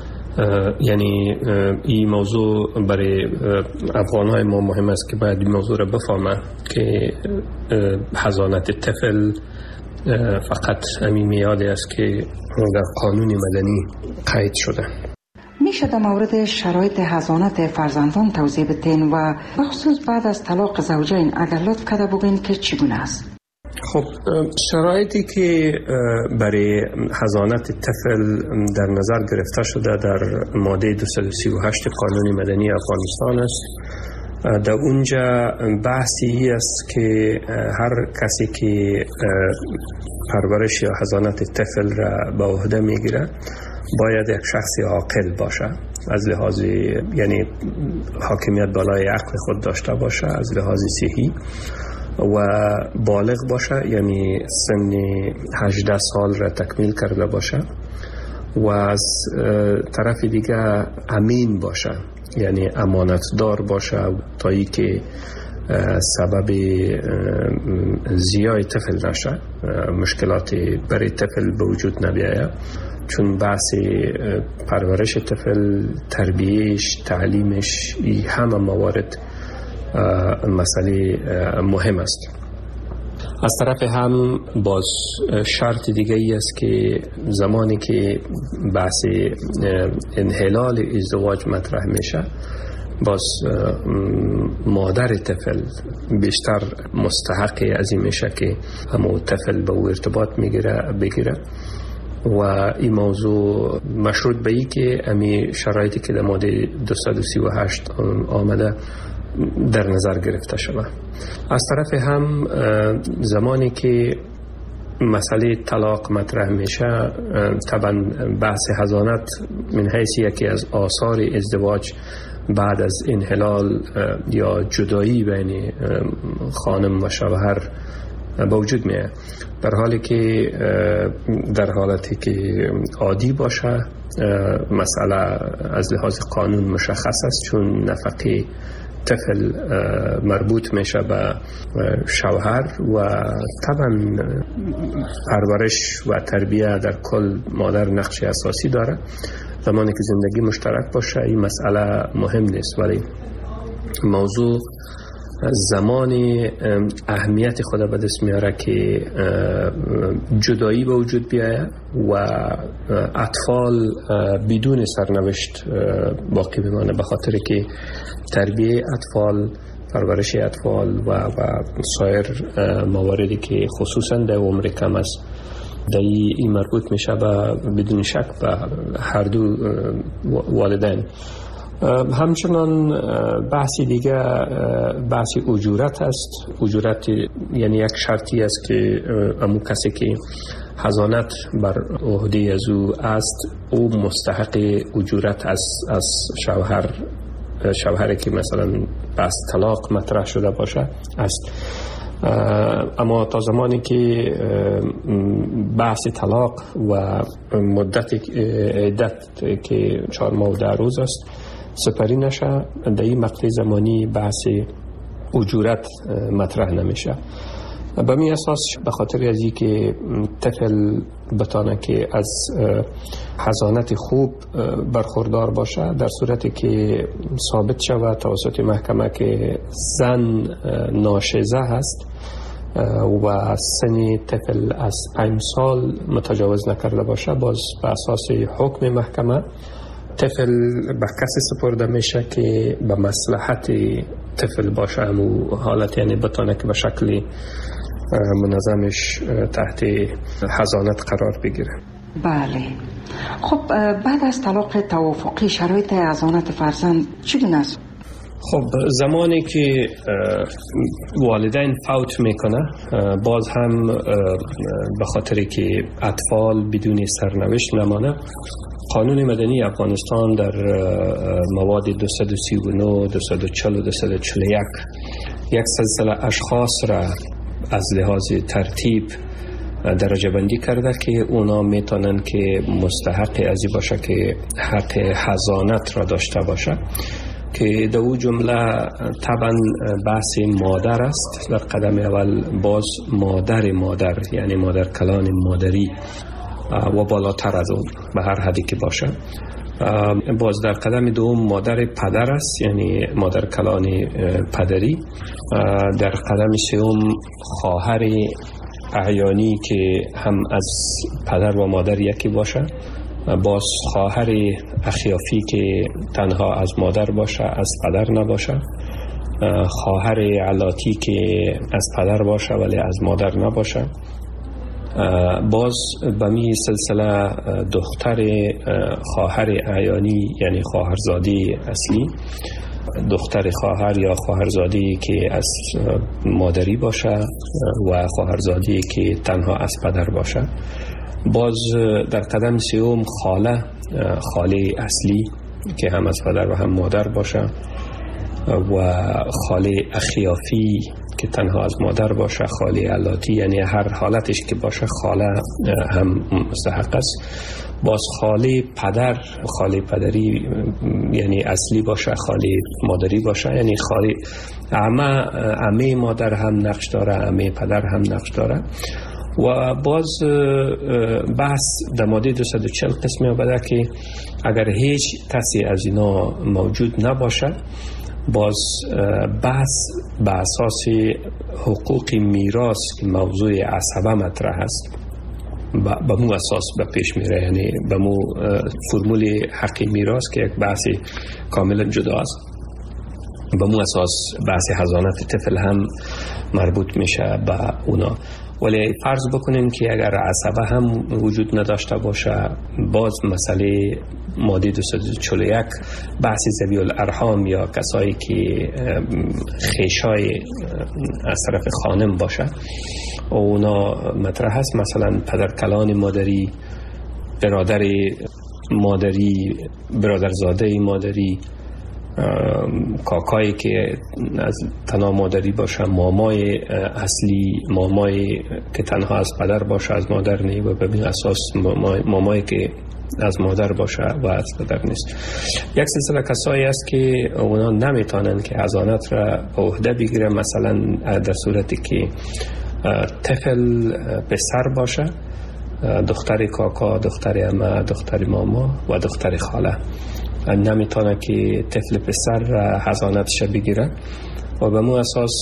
یعنی این موضوع برای افغانهای ما مهم است که باید این موضوع را بفهمه که حضانت طفل فقط همین میاده است که در قانون مدنی قید شده. میشه در مورد شرایط حضانت فرزندان توضیح بدین و بخصوص بعد از طلاق زوجین اگر لطف کرده بگین که چگونه است؟ خب شرایطی که برای حضانت طفل در نظر گرفته شده در ماده 238 قانون مدنی افغانستان است. در اونجا بحثی است که هر کسی که پرورش یا حضانت طفل را به عهده میگیره باید یک شخص عاقل باشه، از لحاظ یعنی حاکمیت بالای عقل خود داشته باشه، از لحاظ صحی و بالغ باشه، یعنی سن 18 سال را تکمیل کرده باشه و از طرف دیگه امین باشه، یعنی امانتدار باشه تا ای که سبب زیای طفل نشه، مشکلات برای طفل به وجود نبیاید. چون بحث پرورش طفل، تربیهش، تعلیمش، این همه موارد مسئله مهم است. از طرف هم باز شرط دیگه ای است که زمانی که بحث انحلال ازدواج مطرح میشه، باز مادر طفل بیشتر مستحق از این میشه که همون طفل به او ارتباط بگیره و این موضوع مشروط به ای که امی شرایطی که در ماده 238 آمده در نظر گرفته شود. از طرف هم زمانی که مسئله طلاق مطرح میشه، طبعا بحث حضانت من حیث یکی از آثار ازدواج بعد از انحلال یا جدایی بین خانم و شوهر به وجود میاد، در حالتی که عادی باشه. مسئله از لحاظ قانون مشخص است، چون نفقه طفل مربوط میشه به شوهر و طبعا پرورش و تربیه در کل مادر نقش اساسی داره. زمانی که زندگی مشترک باشه این مسئله مهم نیست، ولی موضوع زمانی اهمیت خود به دست میاره که جدایی به وجود بیاید و اطفال بدون سرنوشت باقی بمانه، به خاطر که تربیه اطفال، پرورش اطفال و سایر مواردی که خصوصا در عمر کم است این مربوط میشه بدون شک به هر دو والدین. همچنان بحثی دیگه بحث اجورت است. اجورت یعنی یک شرطی است که امو کسی که حضانت بر عهده از او است، او مستحق اجورت از شوهری که مثلا بحث طلاق مطرح شده باشه است. اما تا زمانی که بحث طلاق و مدت عدت که 4 ماه و 10 روز است سپری نشه، در این مقطع زمانی بحث اجورت مطرح نمیشه. به می اساس به خاطر از این که طفل بتانه که از حضانت خوب برخوردار باشه، در صورتی که ثابت شود توسط محکمه که زن ناشزه هست و سن طفل از 5 سال متجاوز نکرده باشه، باز به اساس حکم محکمه طفل به کسی سپرده میشه که به مصلحت طفل باشه، همون حالت یعنی بتانه که به شکل منظمش تحت حضانت قرار بگیره. بله. خب بعد از طلاق توافقی شرایط حضانت فرزند چگونه است؟ خب زمانی که والدین فوت میکنه، باز هم به خاطر که اطفال بدون سرنوشت نمانه، قانون مدنی افغانستان در مواد 239، 240 و 241 یک سلسله اشخاص را از لحاظ ترتیب درجه بندی کرده که اونا میتونن که مستحق ازی باشه که حق حضانت را داشته باشه، که در او جمله طبعا بحث مادر است. در قدم اول باز مادر یعنی مادر کلان مادری و بالاتر از اون به هر حدی که باشه. باز در قدم دوم مادر پدر است، یعنی مادر کلان پدری. در قدم سوم خواهر اعیانی که هم از پدر و مادر یکی باشه. باز خواهر اخیافی که تنها از مادر باشه، از پدر نباشه. خواهر علاتی که از پدر باشه ولی از مادر نباشه. باز به می سلسله دختر خواهر اعیانی یعنی خواهرزاده اصلی، دختر خواهر یا خواهرزاده که از مادری باشه و خواهرزاده که تنها از پدر باشه. باز در قدم سوم خاله اصلی که هم از پدر و هم مادر باشه و خاله اخیافی که تنها از مادر باشه، خاله علاتی، یعنی هر حالتش که باشه خاله هم مستحق است. باز خاله پدری یعنی اصلی باشه، خاله مادری باشه، یعنی خاله عمه مادر هم نقش داره، عمه پدر هم نقش داره. و باز بحث در ماده 240 قسمی آمده که اگر هیچ کسی از اینا موجود نباشه، باز بحث به اساس حقوق میراث که موضوع عصبه مطرح است به مو اساس به پیش میره، یعنی به مو فرمول حق میراث که یک بحث کاملا جدا است، به مو اساس بحث حضانت طفل هم مربوط میشه به اونا. ولی فرض بکنیم که اگر عصبه هم وجود نداشته باشه، باز مسئله ماده 241 بحث ذوی الارحام یا کسایی که خیشای از طرف خانم باشه اونا مطرح هست، مثلا پدرکلان مادری، برادر مادری، برادرزاده مادری، کاکایی که از تنها مادری باشه، مامای اصلی، مامای که تنها از پدر باشه از مادر نی، و به اساس مامایی که از مادر باشه و از پدر نیست. یک سلسله کسایی است که اونا نمیتونن که حضانت را به عهده بگیره، مثلا در صورتی که طفل پسر باشه، دختر کاکا، دختر عمه، دختر ماما و دختر خاله نمیتونه که طفل پسر حضانتش بگیره. و به مو اساس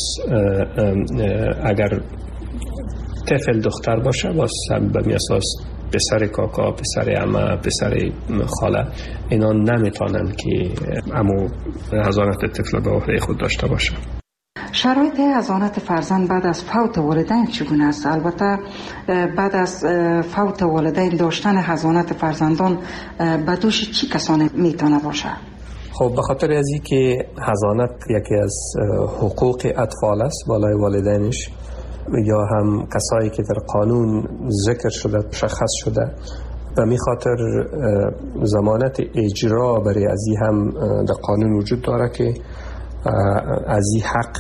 اگر طفل دختر باشه، باز به می اساس پسر کاکا، پسر عمه، پسر خاله اینا نمیتونن که امو حضانت طفل به عهده خود داشته باشه. شرایط حضانت فرزند بعد از فوت والدین چگونه است؟ البته بعد از فوت والدین داشتن حضانت فرزندان به دوش چی کسانی میتونه باشه؟ خب به خاطر از این که حضانت یکی از حقوق اطفال است بالای والدینش، یا هم کسایی که در قانون ذکر شده، مشخص شده، و می خاطر ضمانت اجرا برای از این هم در قانون وجود داره که از این حق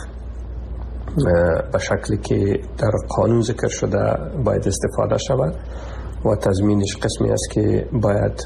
به شکلی که در قانون ذکر شده باید استفاده شود و تضمینش قسمی است که باید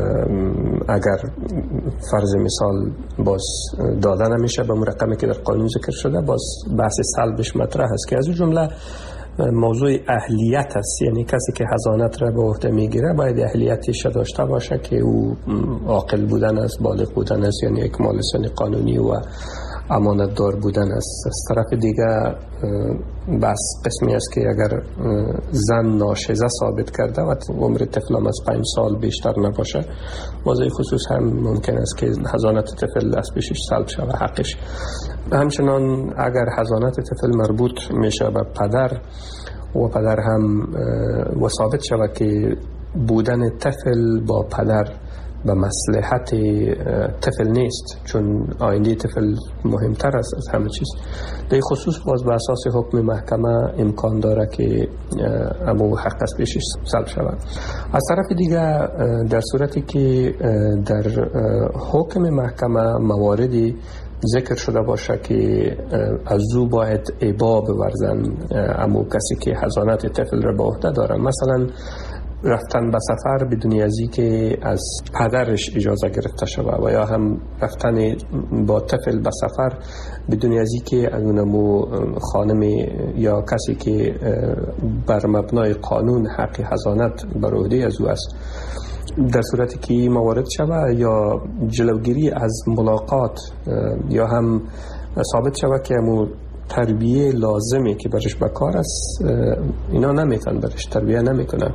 اگر فرض مثال باز داده نمیشه به رقمی که در قانون ذکر شده، باز بحث سلبش مطرح است که از اون جمله موضوع اهلیت است. یعنی کسی که حضانت را به عهده میگیره باید اهلیتش داشته باشه که او عاقل بودن است، بالغ بودن است، یعنی اکمال سن قانونی و امانت دار بودن است. از طرف دیگه بس قسمی است که اگر زن ناشزه ثابت کرده و عمر طفل از 5 سال بیشتر نباشه، موضوع خصوص هم ممکن است که حضانت طفل از پیشش سلب شود حقش. همچنان اگر حضانت طفل مربوط میشه به پدر و پدر هم و ثابت شود که بودن طفل با پدر به مصلحت طفل نیست، چون آینده طفل مهمتر است از همه چیز، در خصوص باز به اساس حکم محکمه امکان داره که امو حق از پیشش سلب شود. از طرف دیگه در صورتی که در حکم محکمه مواردی ذکر شده باشه که از او باید ابا بورزن امو کسی که حضانت طفل را به عهده داره، مثلا رفتن به سفر بدون ازی که از پدرش اجازه گرفته شود، و یا هم رفتن با طفل به سفر بدون ازی که از اونمو خانم یا کسی که بر مبنای قانون حق حضانت بر عهده از او است، در صورتی که موارد شود یا جلوگیری از ملاقات یا هم ثابت شود که امو تربیه لازمی که برش بکار است اینا نمیتن برش تربیه نمیکنن،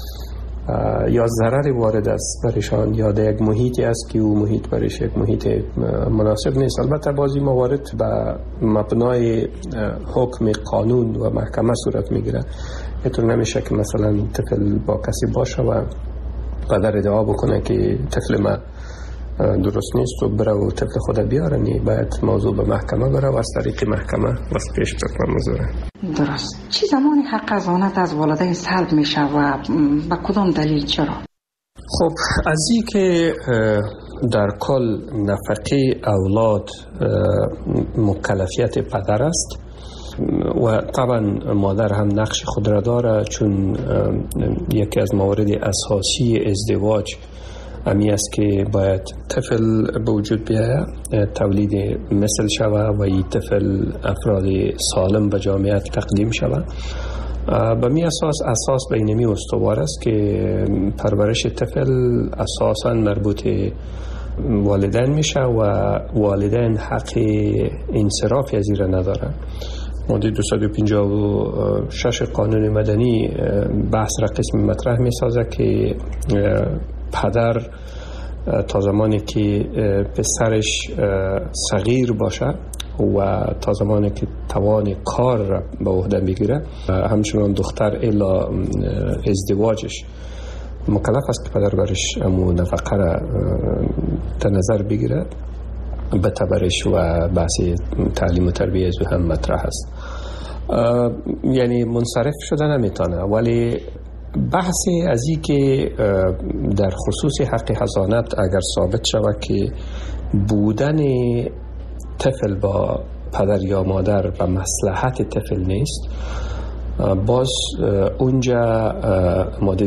یا ضرر وارد است برشان، یا در یک محیطی است که او محیط برش یک محیط مناسب نیست. البته بعضی موارد به مبنای حکم قانون و محکمه صورت میگیره. اینطور نمیشه که مثلا طفل با کسی باشه و پدر ادعا بکنه که طفل ما درست نیست و بره و طفل خود بیارنی، باید موضوع به محکمه بره و از طریق محکمه واسه پیش بکنه موضوع. درست. چی زمانی حق حضانت از والدین سلب میشه و با کدام دلیل چرا؟ خب از این که در کل نفقه اولاد مکلفیت پدر است و طبعا مادر هم نقش خود را داره، چون یکی از موارد اساسی ازدواج امی است که باید طفل به وجود بیاید، تولید مثل شود و این طفل افراد سالم به جامعه تقدیم شود. به می اساس بینمی استوار است که پرورش طفل اساساً مربوط والدین میشه و والدین حق انصراف از این ندارن. ماده 256 قانون مدنی بحث را قسم مطرح می سازه که پدر تا زمانی که پسرش صغیر باشه و تا زمانی که توان کار را به عهده بگیره، همچنان دختر الا ازدواجش مکلف است که پدر برش امو نفقه را در نظر بگیره. به تبرش و بحث تعلیم و تربیه از هم مطرح است. یعنی منصرف شده نمیتونه، ولی بحثی از این که در خصوص حق حضانت اگر ثابت شود که بودن طفل با پدر یا مادر به مصلحت طفل نیست، باز اونجا ماده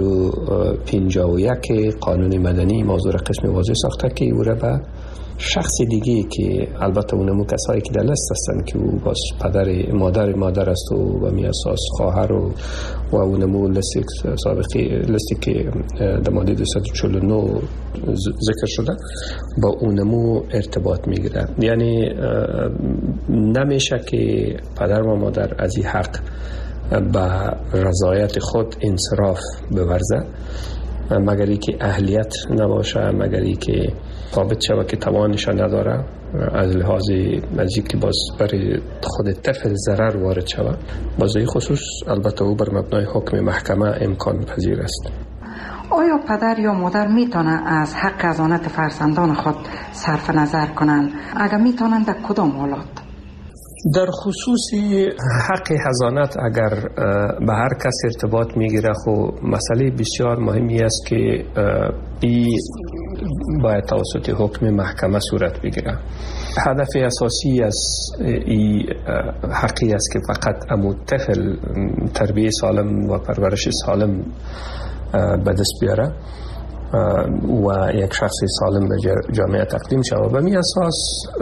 251 قانون مدنی موضوع قسم واضح ساخته که او را به شخص دیگه که البته اونمو کسایی که در لست هستن که او باز پدر مادر است و به می اساس خواهر و اونمو لستی که در ماده 249 ذکر شده با اونمو ارتباط میگیره. یعنی نمیشه که پدر و مادر از این حق به رضایت خود انصراف بورزه مگر ای که اهلیت نباشه، مگر ای که ثابت شود که توانش نداره، از لحاظ از که باز برای خود طفل ضرر وارد شود. باز این خصوص البته او بر مبنای حکم محکمه امکان پذیر است. آیا پدر یا مادر میتونه از حق حضانت فرزندان خود صرف نظر کنند؟ اگر میتونن در کدام حالات؟ در خصوص حق حضانت اگر به هر کس ارتباط میگیره، خب مسئله بسیار مهمی است که این باید توسط حکم محکمه صورت بگیره. هدف اساسی از این حقی است که فقط امو طفل تربیه سالم و پرورش سالم به دست بیاره و یک شخص سالم به جامعه تقدیم شود. به می اساس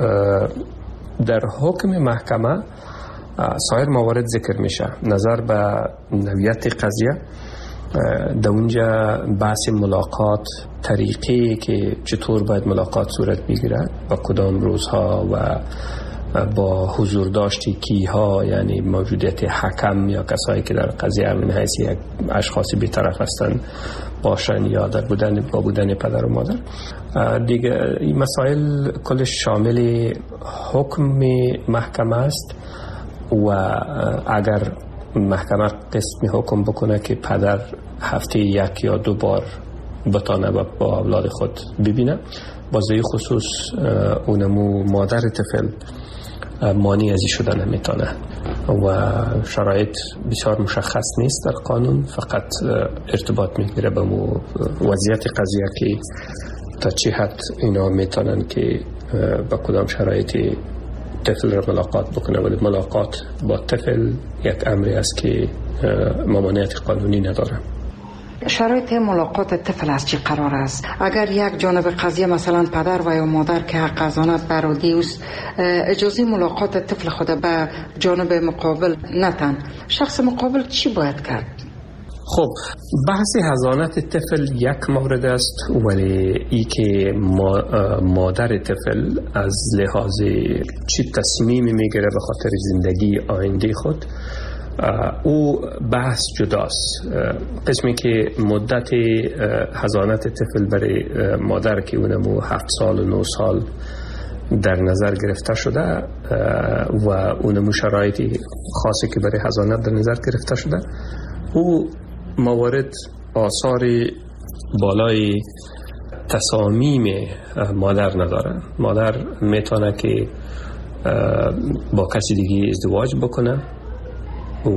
در حکم محکمه سایر موارد ذکر میشه. نظر به نوعیت قضیه، در اونجا بحث ملاقات، طریقی که چطور باید ملاقات صورت بگیرد، با کدام روزها و با حضور داشتی کیها، یعنی موجودیت حکم یا کسایی که در قضیه من حیث یک اشخاصی بی‌طرف هستند باشن یا در با بودن پدر و مادر. دیگه این مسائل کلش شامل حکم محکمه است و اگر محکمه قسم حکم بکنه که پدر هفته 1 یا 2 بار بتانه با اولاد خود ببینه، بازه خصوص اونمو مادر طفل مانی ازی شدن نمیتونه و شرایط بسیار مشخص نیست در قانون، فقط ارتباط میگیره به وضعیت قضیه که تا چه حد اینا میتونن که با کدام شرایطی طفل را ملاقات بکنه. ولی ملاقات با طفل یک امری است که ممانعت قانونی نداره. شرایط ملاقات طفل از چی قرار است؟ اگر یک جانب قضیه مثلا پدر و یا مادر که حق حضانت برادی است اجازه ملاقات طفل خود به جانب مقابل نتن، شخص مقابل چی باید کرد؟ خب بحث حضانت طفل یک مورد است، ولی ای که مادر طفل از لحاظ چی تصمیمی میگیره به خاطر زندگی آینده خود، او بحث جداست. قسمی که مدت حضانت طفل برای مادر که اونمو 7 سال و 9 سال در نظر گرفته شده و اونمو شرایطی خاصی که برای حضانت در نظر گرفته شده، او موارد آثار بالای تصامیم مادر نداره. مادر میتونه که با کسی دیگه ازدواج بکنه و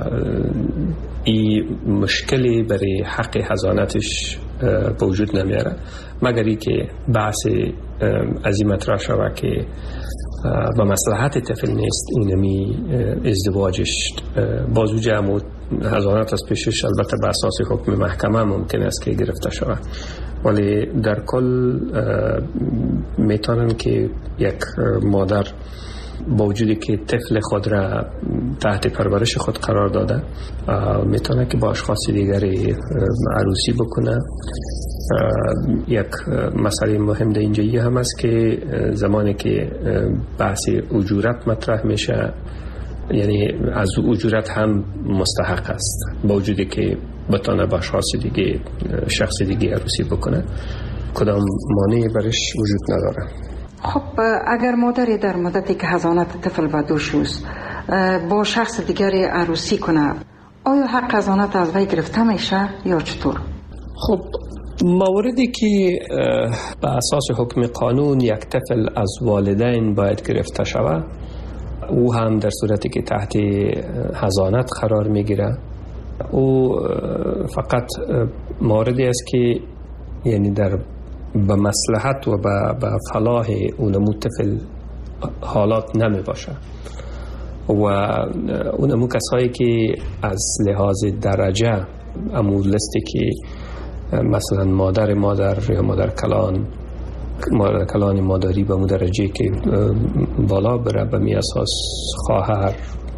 این مشکلی برای حق حضانتش به وجود نمیاره، مگر ای که بحث از این مطرح شود که به مصلحت طفل نیست اینمی ازدواجش بازو جمع حضانت از پیشش البته به اساس حکم محکمه ممکن است که گرفته شود، ولی در کل میتونن که یک مادر با وجودی که طفل خود را تحت پرورش خود قرار داده میتونه که با اشخاص دیگری عروسی بکنه. یک مسئله مهم در اینجایی هم است که زمانی که بحث اجورت مطرح میشه، یعنی از اجورت هم مستحق است با وجودی که بتونه با اشخاص دیگه شخص دیگه عروسی بکنه، کدام مانعی برش وجود نداره. خب اگر مادری در مدتی که حضانت طفل به دوش است با شخص دیگری عروسی کنه، آیا حق حضانت از وی گرفته میشه یا چطور؟ خب موردی که به اساس حکم قانون یک طفل از والدین باید گرفته شود، او هم در صورتی که تحت حضانت قرار میگیره، او فقط موردی است که یعنی در به مصلحت و به فلاح اونمو طفل حالات نمی باشه و اونمو کسایی که از لحاظ درجه امو لستی که مثلا مادر یا مادر کلان مادری به مو درجه که بالا بره، به می اساس خواهر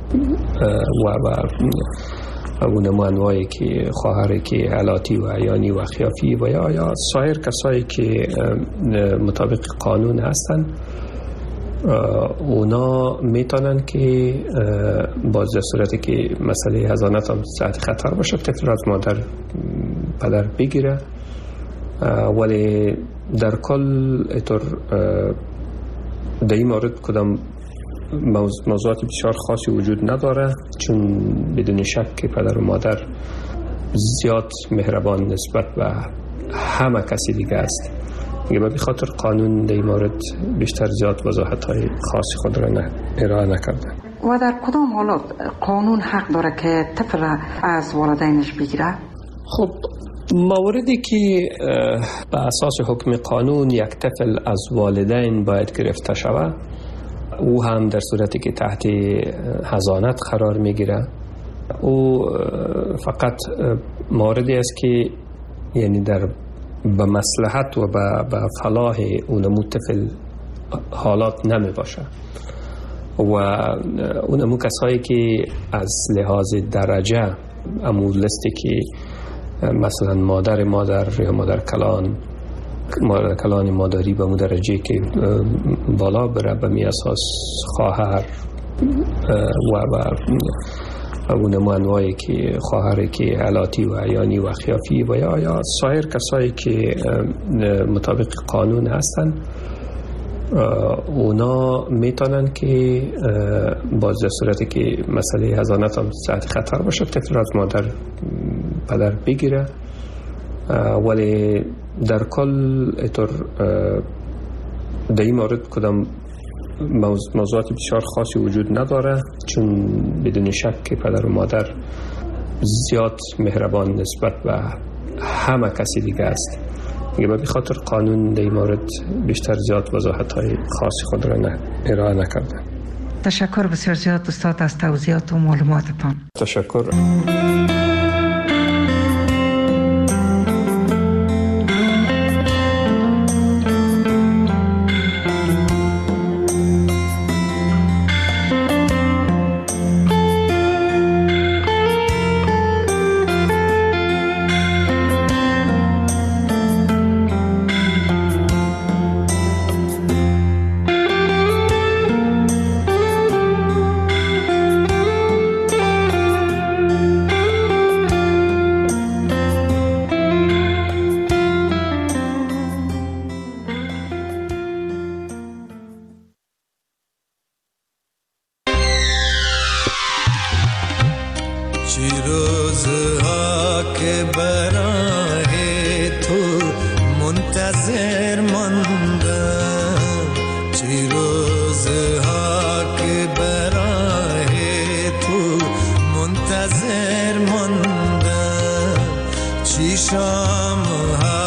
و اونمو انواعی که خواهر که علاتی و عیانی و خیافی و یا سایر کسایی که مطابق قانون هستن، اونا میتونن که باز در صورتی که مسئله حضانت هم تحت خطر باشه طفل از مادر پدر بگیره، ولی در کل اطور در این مورد کدام موضوعات بسیار خاصی وجود نداره، چون بدون شک که پدر و مادر زیاد مهربان نسبت به همه کسی دیگه است. به خاطر قانون در این مورد بیشتر زیاد وضاحت‌های خاصی خود را ارائه نکرده. و در کدام حالات قانون حق داره که طفل از والدینش بگیره؟ خب موردی که به اساس حکم قانون یک طفل از والدین باید گرفته شود، او هم در صورتی که تحت حضانت قرار میگیره، او فقط موردی است که یعنی در به مصلحت و به فلاح اونمو طفل حالات نمی باشه و اونمو کسایی که از لحاظ درجه امو لستی که مثلا مادر یا مادر کلان مادری به مو درجه که بالا بره، به می اساس خواهر و اونمو انواعی که خواهر که علاتی و عیانی و خیافی و یا سایر کسایی که مطابق قانون هستن، اونا میتونن که باز در صورتی که مسئله حضانت هم تحت خطر باشه طفل از مادر پدر بگیره، ولی در کل اطور در این مورد کدام موضوعات بسیار خاصی وجود نداره، چون بدون شک که پدر و مادر زیاد مهربان نسبت به همه کسی دیگه است. به خاطر قانون در این مورد بیشتر زیاد وضاحت‌های خاصی خود را ارائه نکرده. تشکر بسیار زیاد استاد از توضیحات و معلوماتتان. تشکر.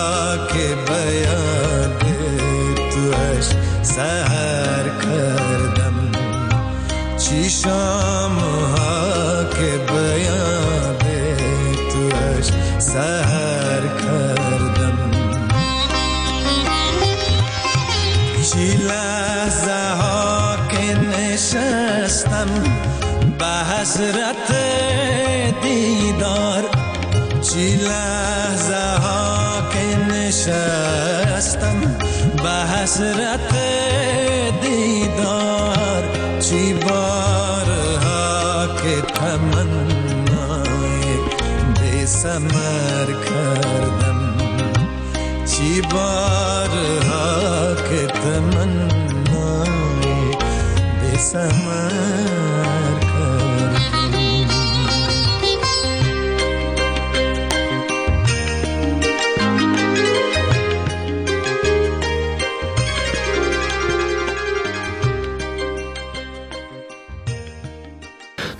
सहर कर به حسرت دیدار چی لحظه ها که نشستم به حسرت دیدار چی بارها که تمنای بی ثمر کردم چی بارها که تمنای بی ثمر